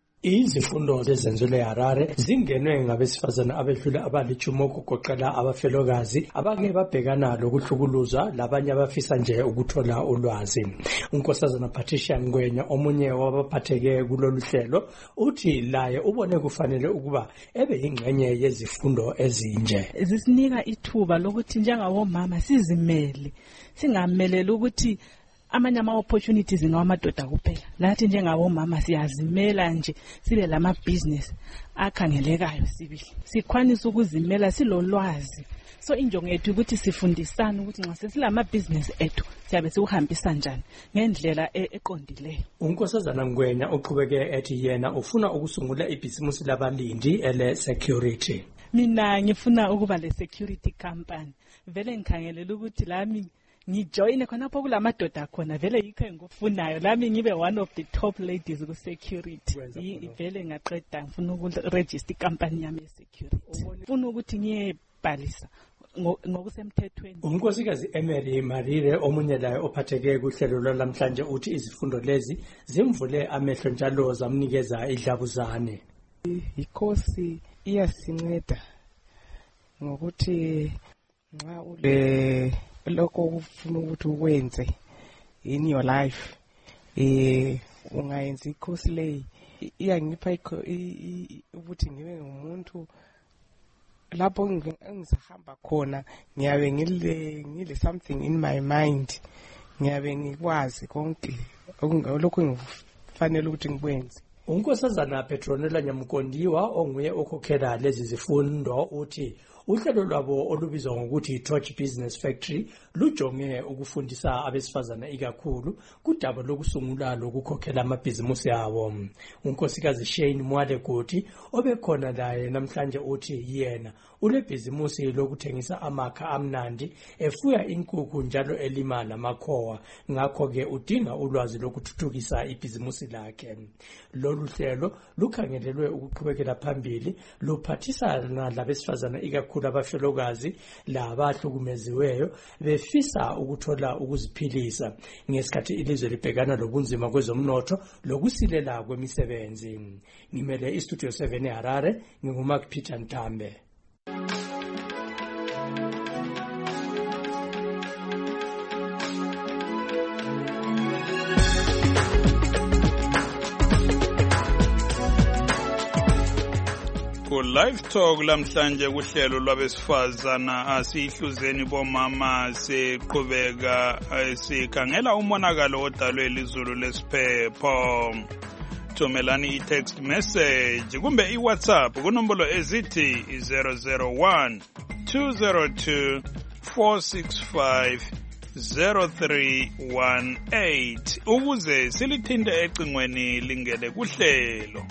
Izifundo zezenzo leHarare zingenwe ngabesifazana abedlula abalitshumi okugoqela abafelokazi abake babhekana lokuhlukuluzwa labanye abafisa nje ukuthola ulwazi. Unkosazana Patricia Ngwenya omunye wabaphatheke kulolu hlelo uthi laye ubone kufanele ukuba ebe ingxenye yezifundo ezinje. Zisinika ithuba lokuthi njengabomama sizimele, singameleli ukuthi amanye ama opportunities ngawamadoda kuphela. Lathi njengabomama siyazimela nje sibe lama business akhangelekayo sibili. Sikwanisa ukuzimela silolwazi. So injongo yethu ukuthi sifundisane ukuthi nxa sesilama business ethu siyabe siuhambisa njani ngendlela eqondileyo. Unkosazana Ngwenya uqhubeke ethi yena ufuna ukusungula ibhizimusi labalindi ele security. Mina ngifuna ukuba le security company. Vele ngikhangelela ukuthi lami ngijoyine khonapho kulamadoda khona, vele yikho engikufunayo lami ngibe one of the top ladies ku security. Vele ngaqeda ngifuna ukuregister company yami security. Ngifuna ukuthi ngiyebhalisa ngokusemthethweni. Unkosikazi Emery Marire omunye laye ophatheke kuhlelo lwalamhlanje uthi izifundo lezi zimvule amehlo njalo zamnikeza idlabuzane. Inkosi iyasinceda ngokuthi nxa ule lokho ufuna ukuthi ukwenze in your life eh ungayenza ikhosi le iyangipha ukuthi ngibe ngumuntu lapho ngizahamba khona ngiyabe ngile ngile something in my mind, ngiyabe ngikwazi konke lokho ngifanele ukuthi ngikwenze. Unkosazana Petronella Nyamkondiwa onguye okhokhela lezi zifundo uthi uhlelo lwabo olubizwa ngokuthi i-Torch Business Factory lujonge ukufundisa abesifazana ikakhulu kudaba lokusungula lokukhokhela amabhizimusi abo. Unkosikazi Shane Mwalekoti obekhona laye namhlanje uthi yena ulebhizimusi lokuthengisa amakha amnandi efuya inkukhu njalo elima namakhowa, ngakho-ke udinga ulwazi lokuthuthukisa ibhizimusi lakhe. Lolu hlelo lukhangelelwe ukuqhubekela phambili luphathisana labesifazana ikakhulu abafelokazi labahlukumeziweyo befisa ukuthola ukuziphilisa ngesikhathi ilizwe libhekana lobunzima kwezomnotho lokusilela kwemisebenzi. Ngimele iStudio seven eHarare, nginguMark Peter Ntambe. Ku live talk lamhlanje kuhlelo lwabesifazana asihluzeni bomama siqhubeka sikhangela umonakalo odalwe lizulu lesiphepho. Thumelani i-text message kumbe i-WhatsApp kunombolo ezithi zero zero one two zero two four six five zero three one eight ukuze silithinte ecingweni lingene kuhlelo.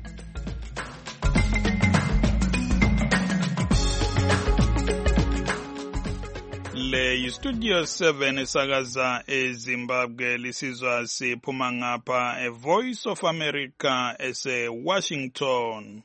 Le yiStudio seven esakaza eZimbabwe lisizwa siphuma ngapha e Voice of America ese Washington.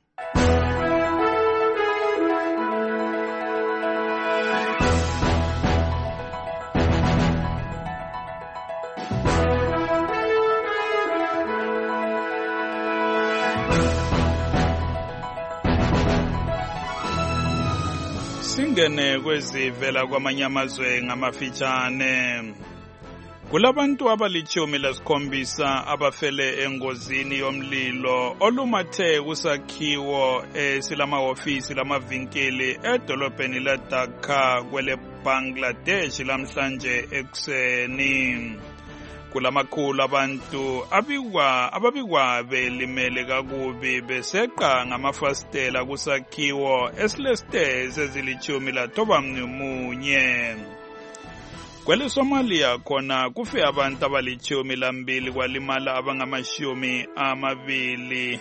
Singene kwezivela kwamanye amazwe ngamafitshane. Kulabantu abalichumi lasikhombisa abafele engozini yomlilo olumathe kusakhiwo esilamahofisi lamavinkili edolobheni la Dhaka kwele Bangladesh lamhlanje ekuseni. Kulamakhulu abantu abikwa ababikwa belimele kakubi beseqa ngamafastela kusakhiwo esilestairs ezilichumi lathoba munye. Kwele Somalia khona kufe abantu abalichumi lambili kwalimala abangamashumi amabili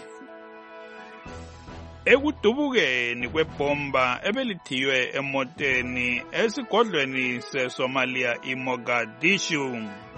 ekudubukeni kwebomba ebelithiywe emoteni esigodlweni seSomalia iMogadishu.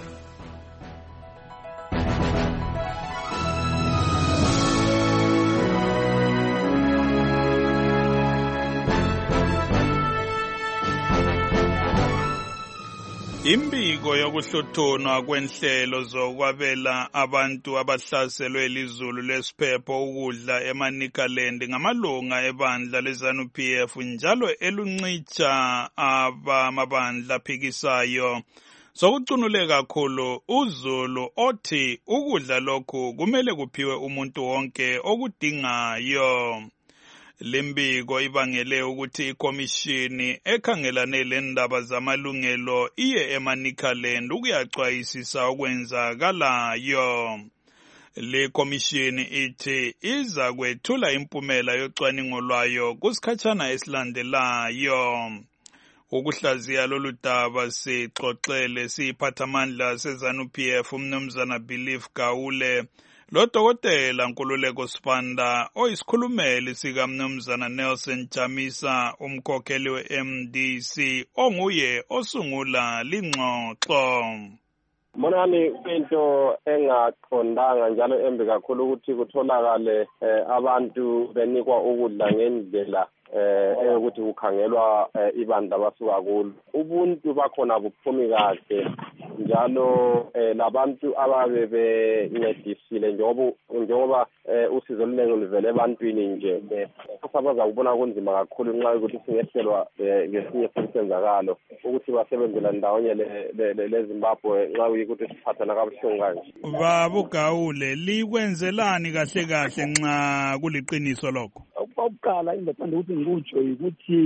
Imbiko yokuhlothonwa kwenhlelo zokwabela abantu abahlaselwe lizulu lesiphepho ukudla eManicaland ngamalunga ebandla leZANU-P F njalo eluncitsha abamabandla aphikisayo. Sokucunuleka kakhulu uZulu othi ukudla lokhu kumele kuphiwe umuntu wonke okudingayo. Limbiko ibangele ukuthi ikomishini ekhangelane lendaba zamalungelo iye eManicaland ukuyacwayisisa okwenzakalayo. Le komishini ithi iza kwethula impumela yocwaningo lwayo kusikhatshana esilandelayo. Ukuhlaziya lolu daba sixoxele siphathamandla seZANU-P F umnumzana Belief Gawule lo dokotela Nkululeko Sibanda oyisikhulumeli sika mnumzana Nelson Chamisa umkhokheli we-M D C onguye osungula lingxoxo. Monami into engaqondanga njalo embi kakhulu ukuthi kutholakale abantu benikwa ukudla ngendlela eh ukuthi kukhangelwa ibandla basuka kulo. Ubuntu bakhona buphumi kahle njalo labantu ababe bencedisile njengoba njengoba usizo oluningi livele ebantwini nje sabaza kubona kunzima kakhulu nxa ukuthi singehlelwa ngesinye senzakalo ukuthi basebenzela ndawonye leZimbabwe nxa ukuthi siphathana kabuhlungu kanje. Baba uGawule likwenzelani kahle kahle nxa kuliqiniso lokho? Okokuqala into ethanda ukuthi ngikutsho ukuthi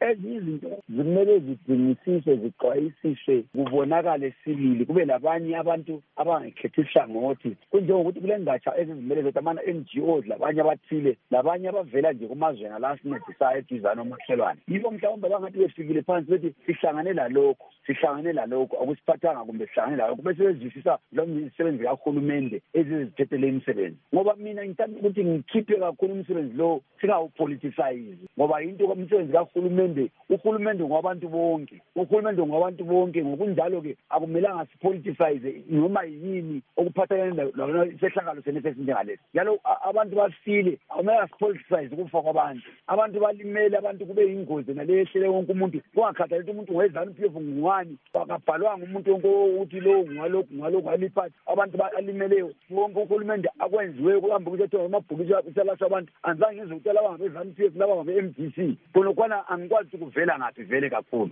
ezinye izinto zimele zidingisiswe zixwayisiswe kubonakale sibili kube labanye abantu abangekhethi ihlangothi kunjengokuthi kule ngatsha ezizimele zethu ama-N G Os labanye abathile labanye abavela nje kumazwe nalasincedisayo eduzane omakhelwane yibo mhlawumbe bangathi befikile phansi bethi sihlangane lalokho sihlangane lalokho akusiphathanga kumbe sihlangane lalokho bese bezwisisa lo msebenzi kahulumende ezizithethele imisebenzi ngoba mina ngithanda ukuthi ngikhiphe kakhulu umsebenzi lo singawupoliticize ngoba into umsebenzi kahulumende uhulumende ngabantu bonke uhulumende ngabantu bonke ngokunjalo-ke akumelanga sipoliticize noma yini okuphathelene sehlakalo senethe esinjengalesi njalo abantu bafile akumelanga sipoliticize ukufa kwabantu abantu balimele abantu kube yingozi nale ehlele wonke umuntu kungakhathaleki umuntu ngoweZANU-P F ngubani akabhalwanga umuntu wonke ukuthi lo ngalokhu ngalokhu aliphathi abantu balimeleyo wonke uhulumende akwenziwe kuhambe kuthethe amabhukisi asalasa abantu anzange ngizokutela abangabe-ZANU-P F laba ngabe-M D C khonokwana angikwazi ukuvela ngaphi vele kakhulu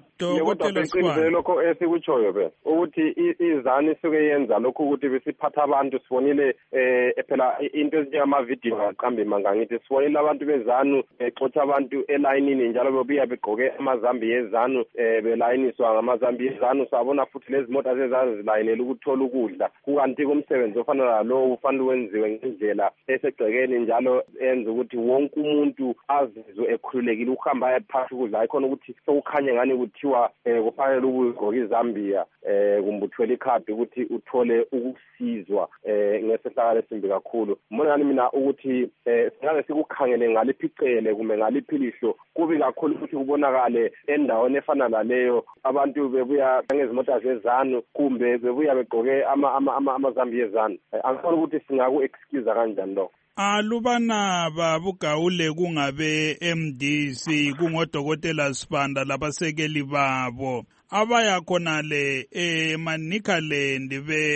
kodwa lokho esikutshoyo phela ukuthi izanu isuke yenza lokhu ukuthi besiphatha abantu sibonile eh phela into ezinjengamavidiyo aqambe manga ngithi sibonile abantu bezanu exotha abantu elayinini njalo bebuya begqoke amazambi yezanu eh belayiniswa ngamazambi yezanu sabona futhi lezi mota zezanu zilayinela ukuthola ukudla kukanti kumsebenzi ofana nalo ufanele wenziwe ngendlela esegcekeni njalo enza ukuthi wonke umuntu azizwe ekhululekile ukuhamba ephathi ukudla ayikhona ukuthi sokukhanye ngani kuthiwa kufanele ukugqoka izambiya eh kumbuthwele ikhadi ukuthi uthole ukusizwa eh ngesehlakalo esimbi kakhulu mbona ngani mina ukuthi eh singabe sikukhangele ngaliphicele kumbe ngaliphilihlo kubi kakhulu ukuthi kubonakale endaweni efana naleyo abantu bebuya ngezimota zezanu kumbe bebuya begqoke ama ama amazambi yezanu angifuna ukuthi singaku excuse kanjani lo alubana babugawule kungabe M D C kungodokotela Sibanda labasekeli babo abaya khonale eManicaland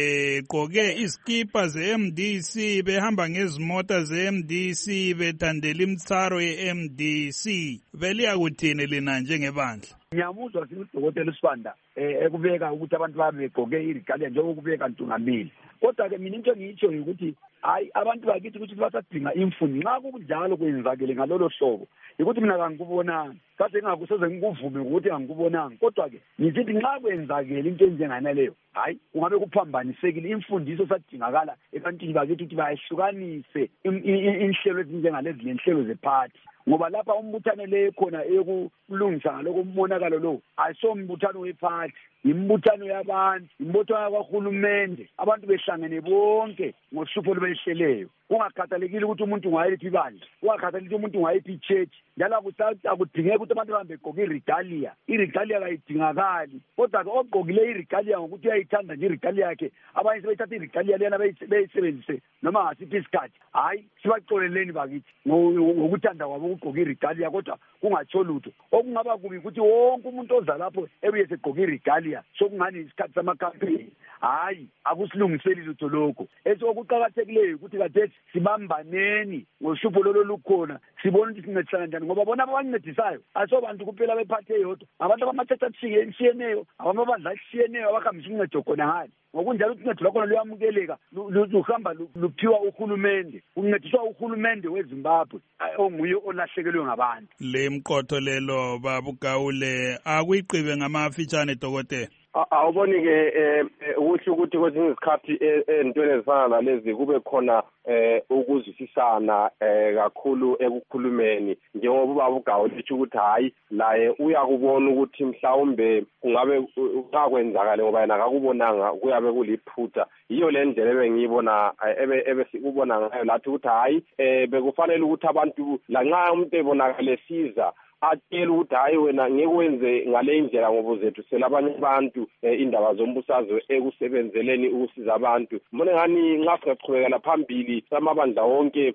begqoke iskipa ze-M D C behamba ngezimota ze-M D C bethandela imitharo ye-M D C beliyakuthini lina njengebandla ngiyamuzwa sinudokotela uSibanda eh ekubeka ukuthi abantu babe begqoke irigalia njengokubeka ntungamili kodwa-ke mina into engiyitsho ukuthi hayi abantu bakithi ukuthi basadinga imfundo nxa kunjalo kwenzakele ngalolo hlobo yikuthi mina kangikubonanga kade ngakusoze ngikuvume ukuthi angikubonanga kodwa-ke ngizithi nxa kwenzakele into enjenganaleyo hayi kungabe kuphambanisekile imfundiso sadingakala ebantwini bakithi ukuthi bayehlukanise inhlelo ezinjengalezi nenhlelo zephathi ngoba lapha umbuthano le khona eyokulungisa ngaloko umonakalo lo ayisombuthano wephathi imbuthano yabantu imbuthano yakahulumende abantu behlangene bonke ngohlupho olubehleleyo kungakhathalekile ukuthi umuntu ngwayiphi ibandla kungakhathalekile umuntu ngwayiphi ichurch njalo akudingeki ukuthi abantu bahambe begqoke irigalia irigalia kayidingakali kodwa-ke ogqokile irigalia ngokuthi uyayithanda nje irigalia yakhe abanye sebeyithatha irigalia lena beyisebenzise noma ngasiphi isikhathi hhayi sibaxoleleni bakithi ngokuthanda kwabo ukugqoka irigalia kodwa kungatsho lutho okungaba kubi ukuthi wonke umuntu oza lapho ebuye segqoke irigalia sokungani isikhathi samakhampeyini hhayi akusilungiseli lutho lokho esokuqakathekileyo ukuthi kade sibambaneni ngohlupho lolo lukhona sibona ukuthi sincedisana njani ngoba bona abancedisayo asobantu kuphela bephathe yodwa abantu abamatshetshi atshiyeneyo abamabandla atshiyeneyo abahambisa uncedo khona ngani ngokunjalo ukuthi uncedo lwakhona luyamukeleka luhamba luphiwa uhulumende uncediswa uhulumende weZimbabwe onguye olahlekelwe ngabantu le mqotho lelo babugawule akuyiqibe ngamafitshane dokotela awuboni-ke ukuthi ukuthi kwezinye izikhathi entweni ezifana nalezi kube khona eh ukuzwisisana eh kakhulu ekukhulumeni njengoba ubaba uGawu lithi ukuthi hayi laye uyakubona ukuthi mhlawumbe kungabe kwakwenzakala ngoba yena akakubonanga kuyabe kuliphutha yiyo le ndlela ebengiyibona ebe ebe sikubona ngayo lathi ukuthi hayi eh bekufanele ukuthi abantu lanxa umuntu ebonakale siza atshela ukuthi hayi wena ngekwenze ngale indlela ngoba zethu selabanye abantu indaba zombusazwe ekusebenzeleni ukusiza abantu mbona ngani nxa singaqhubekela phambili samabandla wonke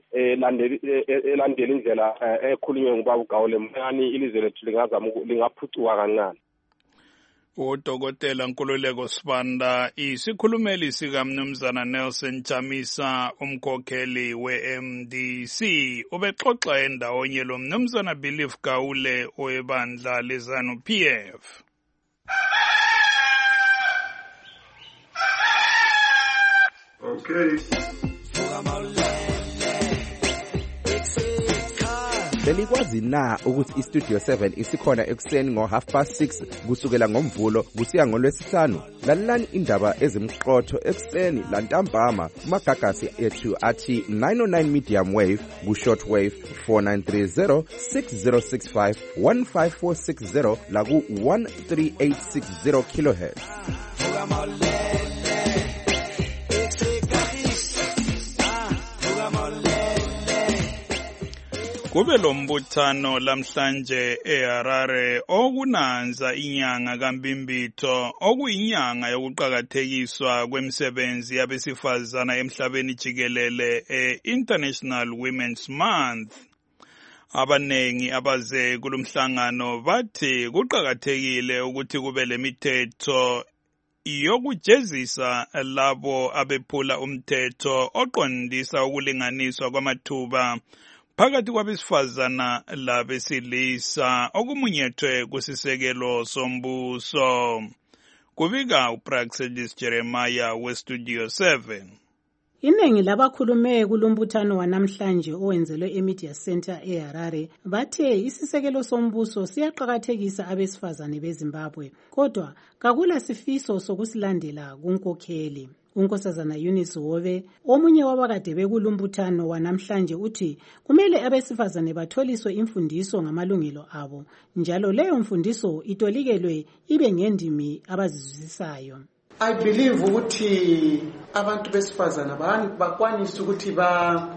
elandela indlela ekhulunywe ngubaba uGawule mbona ngani ilizwe lethu lingazama lingaphucuka kancane uDokotela Nkululeko Sibanda isikhulumeli sikaMnumzana Nelson Chamisa umkhokheli we-M D C ubexoxa endawonye lo Mnumzana Belief Gawule owebandla leZANU-P F. Okay. belikwazi na ukuthi istudio seven isikhona ekuseni ngo half past six kusukela ngomvulo kusiya ngolwesihlanu? Lalelani indaba ezimqotho ekuseni lantambama kumagagasi ethu athi nine oh nine medium wave ku-short wave four nine three zero six zero six five one five four six zero laku one three eight six zero kilohertz. Kube lo mbuthano lamhlanje eHarare okunanza inyanga kaMbimbitho okuyinyanga yokuqhakathekiswa kwemisebenzi yabesifazana emhlabeni jikelele e-International Women's Month. Abanengi abaze kulomhlangano bathi kuqhakathekile ukuthi kube lemithetho yokujezisa labo abephula umthetho oqondisa ukulinganiswa kwamathuba phakathi kwabesifazana labesilisa okumunyethwe kusisekelo sombuso. Kubika uPraxedis Jeremiah weStudio seven. Iningi labakhulume kulombuthano wanamhlanje owenzelwe eMedia Center eHarare bathe isisekelo sombuso siyaqhakathekisa abesifazane beZimbabwe kodwa kakula sifiso sokusilandela kunkokheli. Unkosazana Eunice Hobe omunye wabakade bekulombuthano wanamhlanje uthi kumele abesifazane batholiswe imfundiso ngamalungelo abo njalo leyo mfundiso itolikelwe ibe ngendimi abazizwisayo. I believe ukuthi abantu besifazana bakwanisa ukuthi ba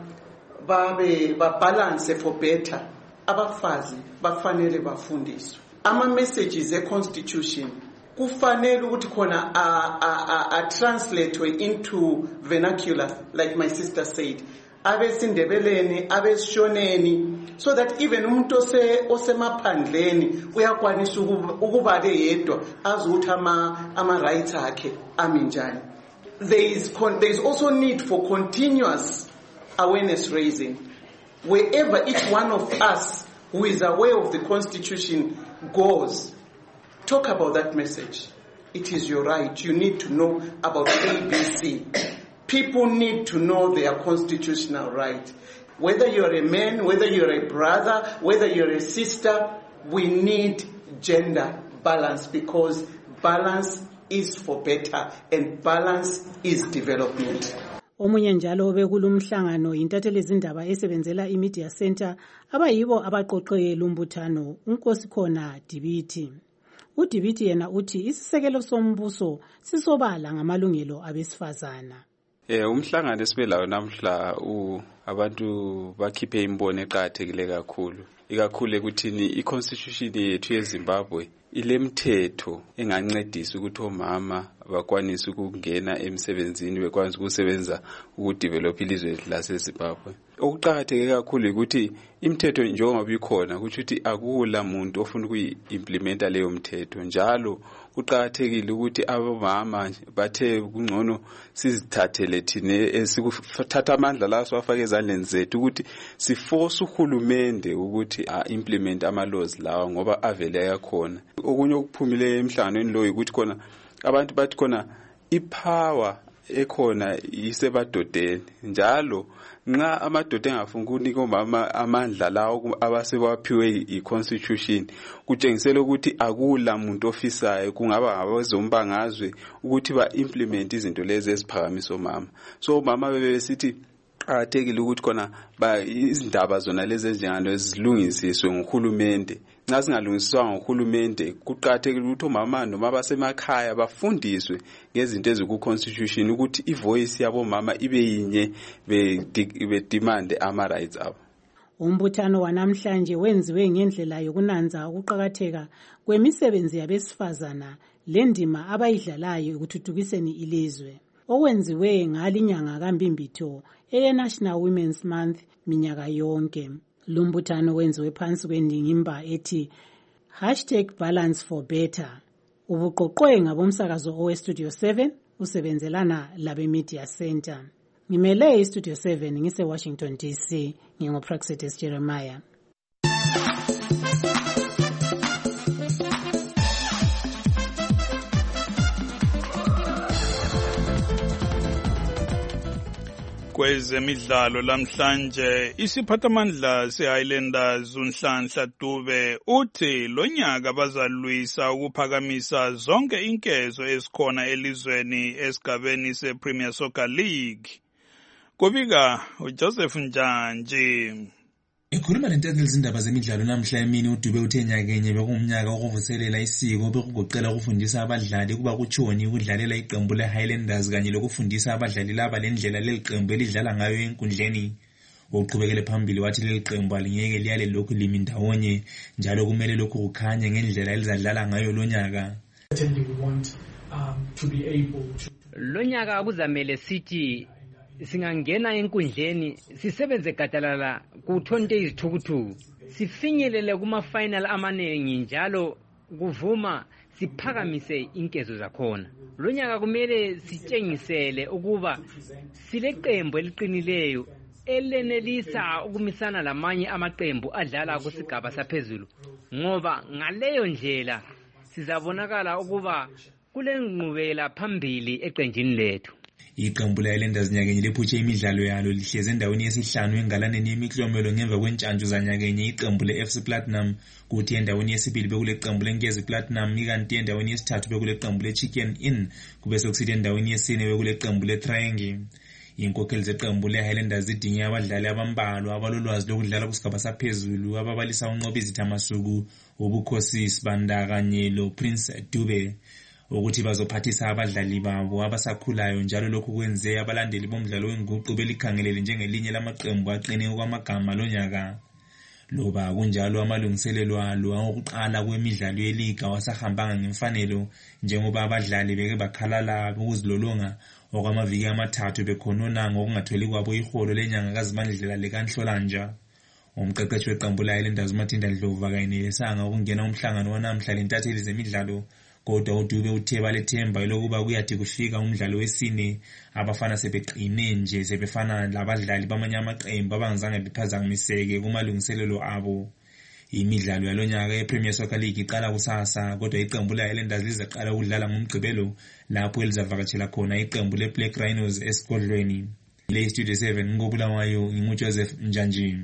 babe ba balance for better. Abafazi bafanele bafundiswe. Ama messages e constitution kufanele ukuthi khona a a a translate into vernacular like my sister said. Abesindebeleni, abesishoneni, so that even umuntu ose osemaphandleni uyakwanisa ukuba ke yedwa azuthi ama ama rights akhe aminjani. There is there is also need for continuous awareness raising wherever each one of us who is aware of the constitution goes. Talk about that message. It is your right. You need to know about A B C. People need to know their constitutional right. Whether you're a man, whether you're a brother, whether you're a sister, we need gender balance because balance is for better and balance is development. Omunye njalo bekulumhlangano intatheli izindaba esebenzela iMedia Center abayibo abaqoqe lumbuthano uNkosikhona Dibiti. uDibiti yena uthi isisekelo sombuso sisobala ngamalungelo abesifazana. Eh umhlangano esibelayo namhla u abantu bakhiphe imbono eqhakathekile kakhulu. Ikakhulu ekuthini iconstitution yethu yeZimbabwe ilemthetho engancedisa ukuthi omama bakwanise ukungena emsebenzini bekwanise ukusebenza ukudevelop ilizwe laseZimbabwe. Okuqhakatheke kakhulu ukuthi imithetho njengoba ikhona ukuthi akula muntu ofuna ukuyimplementa leyo mthetho njalo kuqhakathekile ukuthi abomama bathe kungcono sizithathele thina esikuthatha amandla la siwafaka ezandleni zethu ukuthi siforce uhulumende ukuthi a implement ama laws lawa ngoba avele ayakhona. Okunye okuphumile emhlanganweni lo ukuthi khona abantu bathi khona ipower ekhona isebadodeni njalo nxa amadoda engafuna ukunika omama amandla lawo abasebaphiwe iconstitution kutshengisela ukuthi akula muntu ofisayo kungaba ngabezombangazwe ukuthi ba implement izinto lezi eziphakamisa omama. So omama bebesithi aqhathekile ukuthi khona ba izindaba zona lezi ezinjengalo ezilungisiswe nguhulumende. Nxa singalungiswa nguhulumende kuqhathekile ukuthi omama noma basemakhaya bafundiswe ngezinto ezikuconstitution ukuthi ivoice yabo mama ibe yinye be demand ama rights abo. Umbuthano wanamhlanje wenziwe ngendlela yokunanza ukuqhakatheka kwemisebenzi yabesifazana lendima abayidlalayo ukuthuthukiseni ilizwe. Okwenziwe ngalinyanga kaMbimbitho e-National Women's Month minyaka yonke. Lumbuthano wenziwe phansi kwendingimba ethi hashtag balance for better. Ubuqoqwe ngabomsakazo oweStudio seven usebenzelana labeMedia Center. Ngimele iStudio seven ngise Washington D C ngingoPraxedis Jeremiah. Kwezemidlalo lamhlanje isiphathamandla se-Highlanders uNhlanhla Dube uthi lo nyaka bazalwisa ukuphakamisa zonke inkezo ezikhona elizweni esigabeni se-Premier Soccer League. Kubika uJoseph Njanji. Ekhuluma nentatheli izindaba zemidlalo namhla emini uDube uthe nyakenye bekungumnyaka wokuvuselela isiko bekugoqela ukufundisa abadlali kuba kutshoni ukudlalela iqembu le-Highlanders kanye lokufundisa abadlali laba lendlela leli qembu elidlala ngayo enkundleni. Uqhubekele phambili wathi leli qembu alingeke liyale lokhu limi ndawonye njalo kumele lokhu kukhanye ngendlela elizadlala ngayo lo nyaka. Lo nyaka kuzamele sithi singangena enkundleni sisebenze gadalala kuthonte izithukuthuku sifinyelele kuma final amanengi njalo kuvuma siphakamise inkezo zakhona. Lo nyaka kumele sitshengisele ukuba sileqembu eliqinileyo elenelisa ukumisana lamanye amaqembu adlala kusigaba saphezulu ngoba ngaleyo ndlela sizabonakala ukuba kulenqubela phambili eqenjini lethu. Iqembu le-Highlanders nyakenye lephutshe imidlalo yalo lihleze endaweni yesihlanu engalaneni yemiklomelo ngemva kwentshantshu zanyakenye iqembu le-F C Platinum kuthi endaweni yesibili bekule qembu leNkezi Platinum ikanti endaweni yesithathu bekule qembu le-Chicken Inn kube sokusithi endaweni yesine bekule qembu le-Triangle. Inkokheli zeqembu le-Highlanders zidinge abadlali abambalwa abalolwazi lokudlala kusigaba saphezulu ababalisa unqobi izithamasuku ubukhosi Sibanda kanye lo-Prince Dube ukuthi bazophathisa abadlali babo abasakhulayo njalo lokhu kwenze abalandeli bomdlalo wenguqu belikhangelele njengelinye lamaqembu aqine okwamagama lo nyaka. Loba kunjalo amalungiselelo alo okuqala kwemidlalo yeliga wasahambanga ngemfanelo njengoba abadlali beke bakhalala ukuzilolonga okwamaviki amathathu bekhonona ngokungatholi kwabo iholo lenyanga kaZibandlela lekanhlolanja. Umqeqeshi weqembu le-Highlanders uMathinda Ndlovu akayenelesanga ukungena umhlangano wanamhla lentatheli zemidlalo kodwa uDube uthe balethemba lokuba kuyathi kufika umdlalo wesine abafana sebeqine nje sebefana labadlali bamanye amaqembu abangazange bephazamiseke kumalungiselelo abo. Imidlalo yalonyaka yePremier Soccer League iqala kusasa kodwa iqembu le-Highlanders lizaqala ukudlala ngomgqibelo lapho elizavakatshela khona iqembu le-Black Rhinos esigodlweni. Le Studio seven ngobulawayo nginguJoseph Njanji.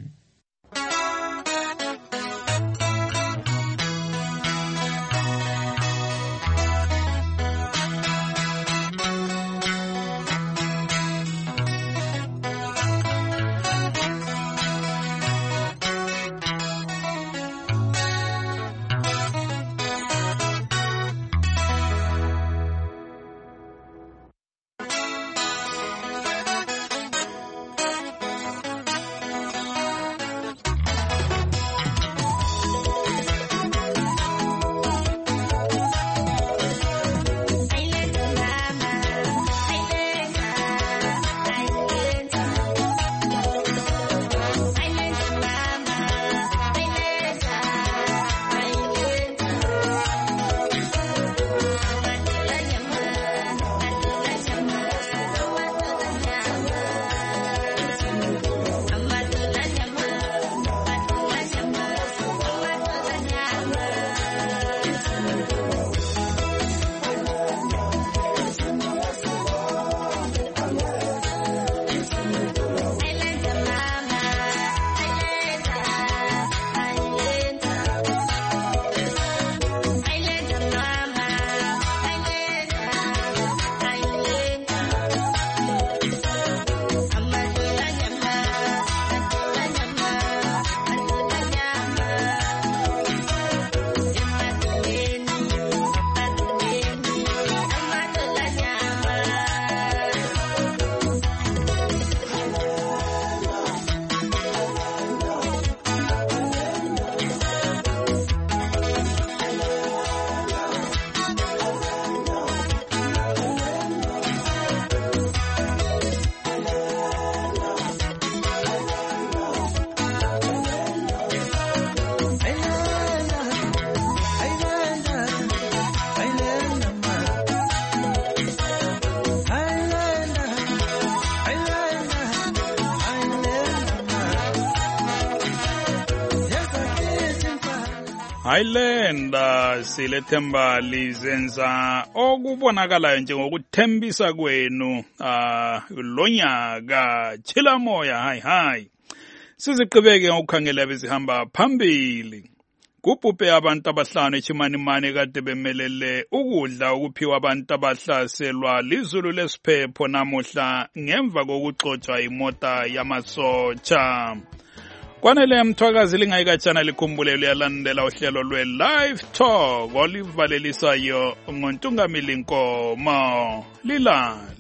Highlander silethemba lizenza okubonakalayo njengokuthembisa kwenu ah lonyaka chila moya hi hi siziqhubeke ngokukhangela bezihamba phambili kubhubhe abantu abahlanu echimanimane kade bemelele ukudla ukuphiwa abantu abahlaselwa lizulu lesiphepho namuhla ngemva kokuxotsha imota yamasotsha kwanele mthwakazi lingayikatshana likhumbule liyalandela uhlelo lwe-live talk olivalelisayo ngontungamili nkomo lilale.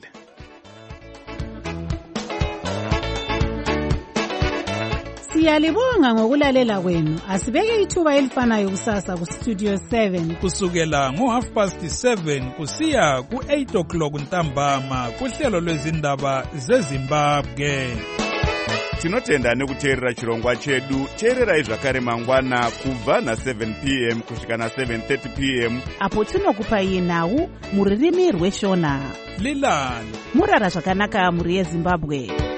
Siyalibonga ngokulalela kwenu. Asibeke ithuba elifanayo kusasa ku Studio seven kusukela ngo half past seven kusiya ku eight o'clock ntambama kuhlelo lwezindaba zeZimbabwe. Tinotenda nekuteerera chirongwa chedu. Teererai zvakare mangwana kubva na seven p m kusvika na seven thirty p m apo tinokupai nhau muririmi rweshona. Lilani murara zvakanaka muri yeZimbabwe.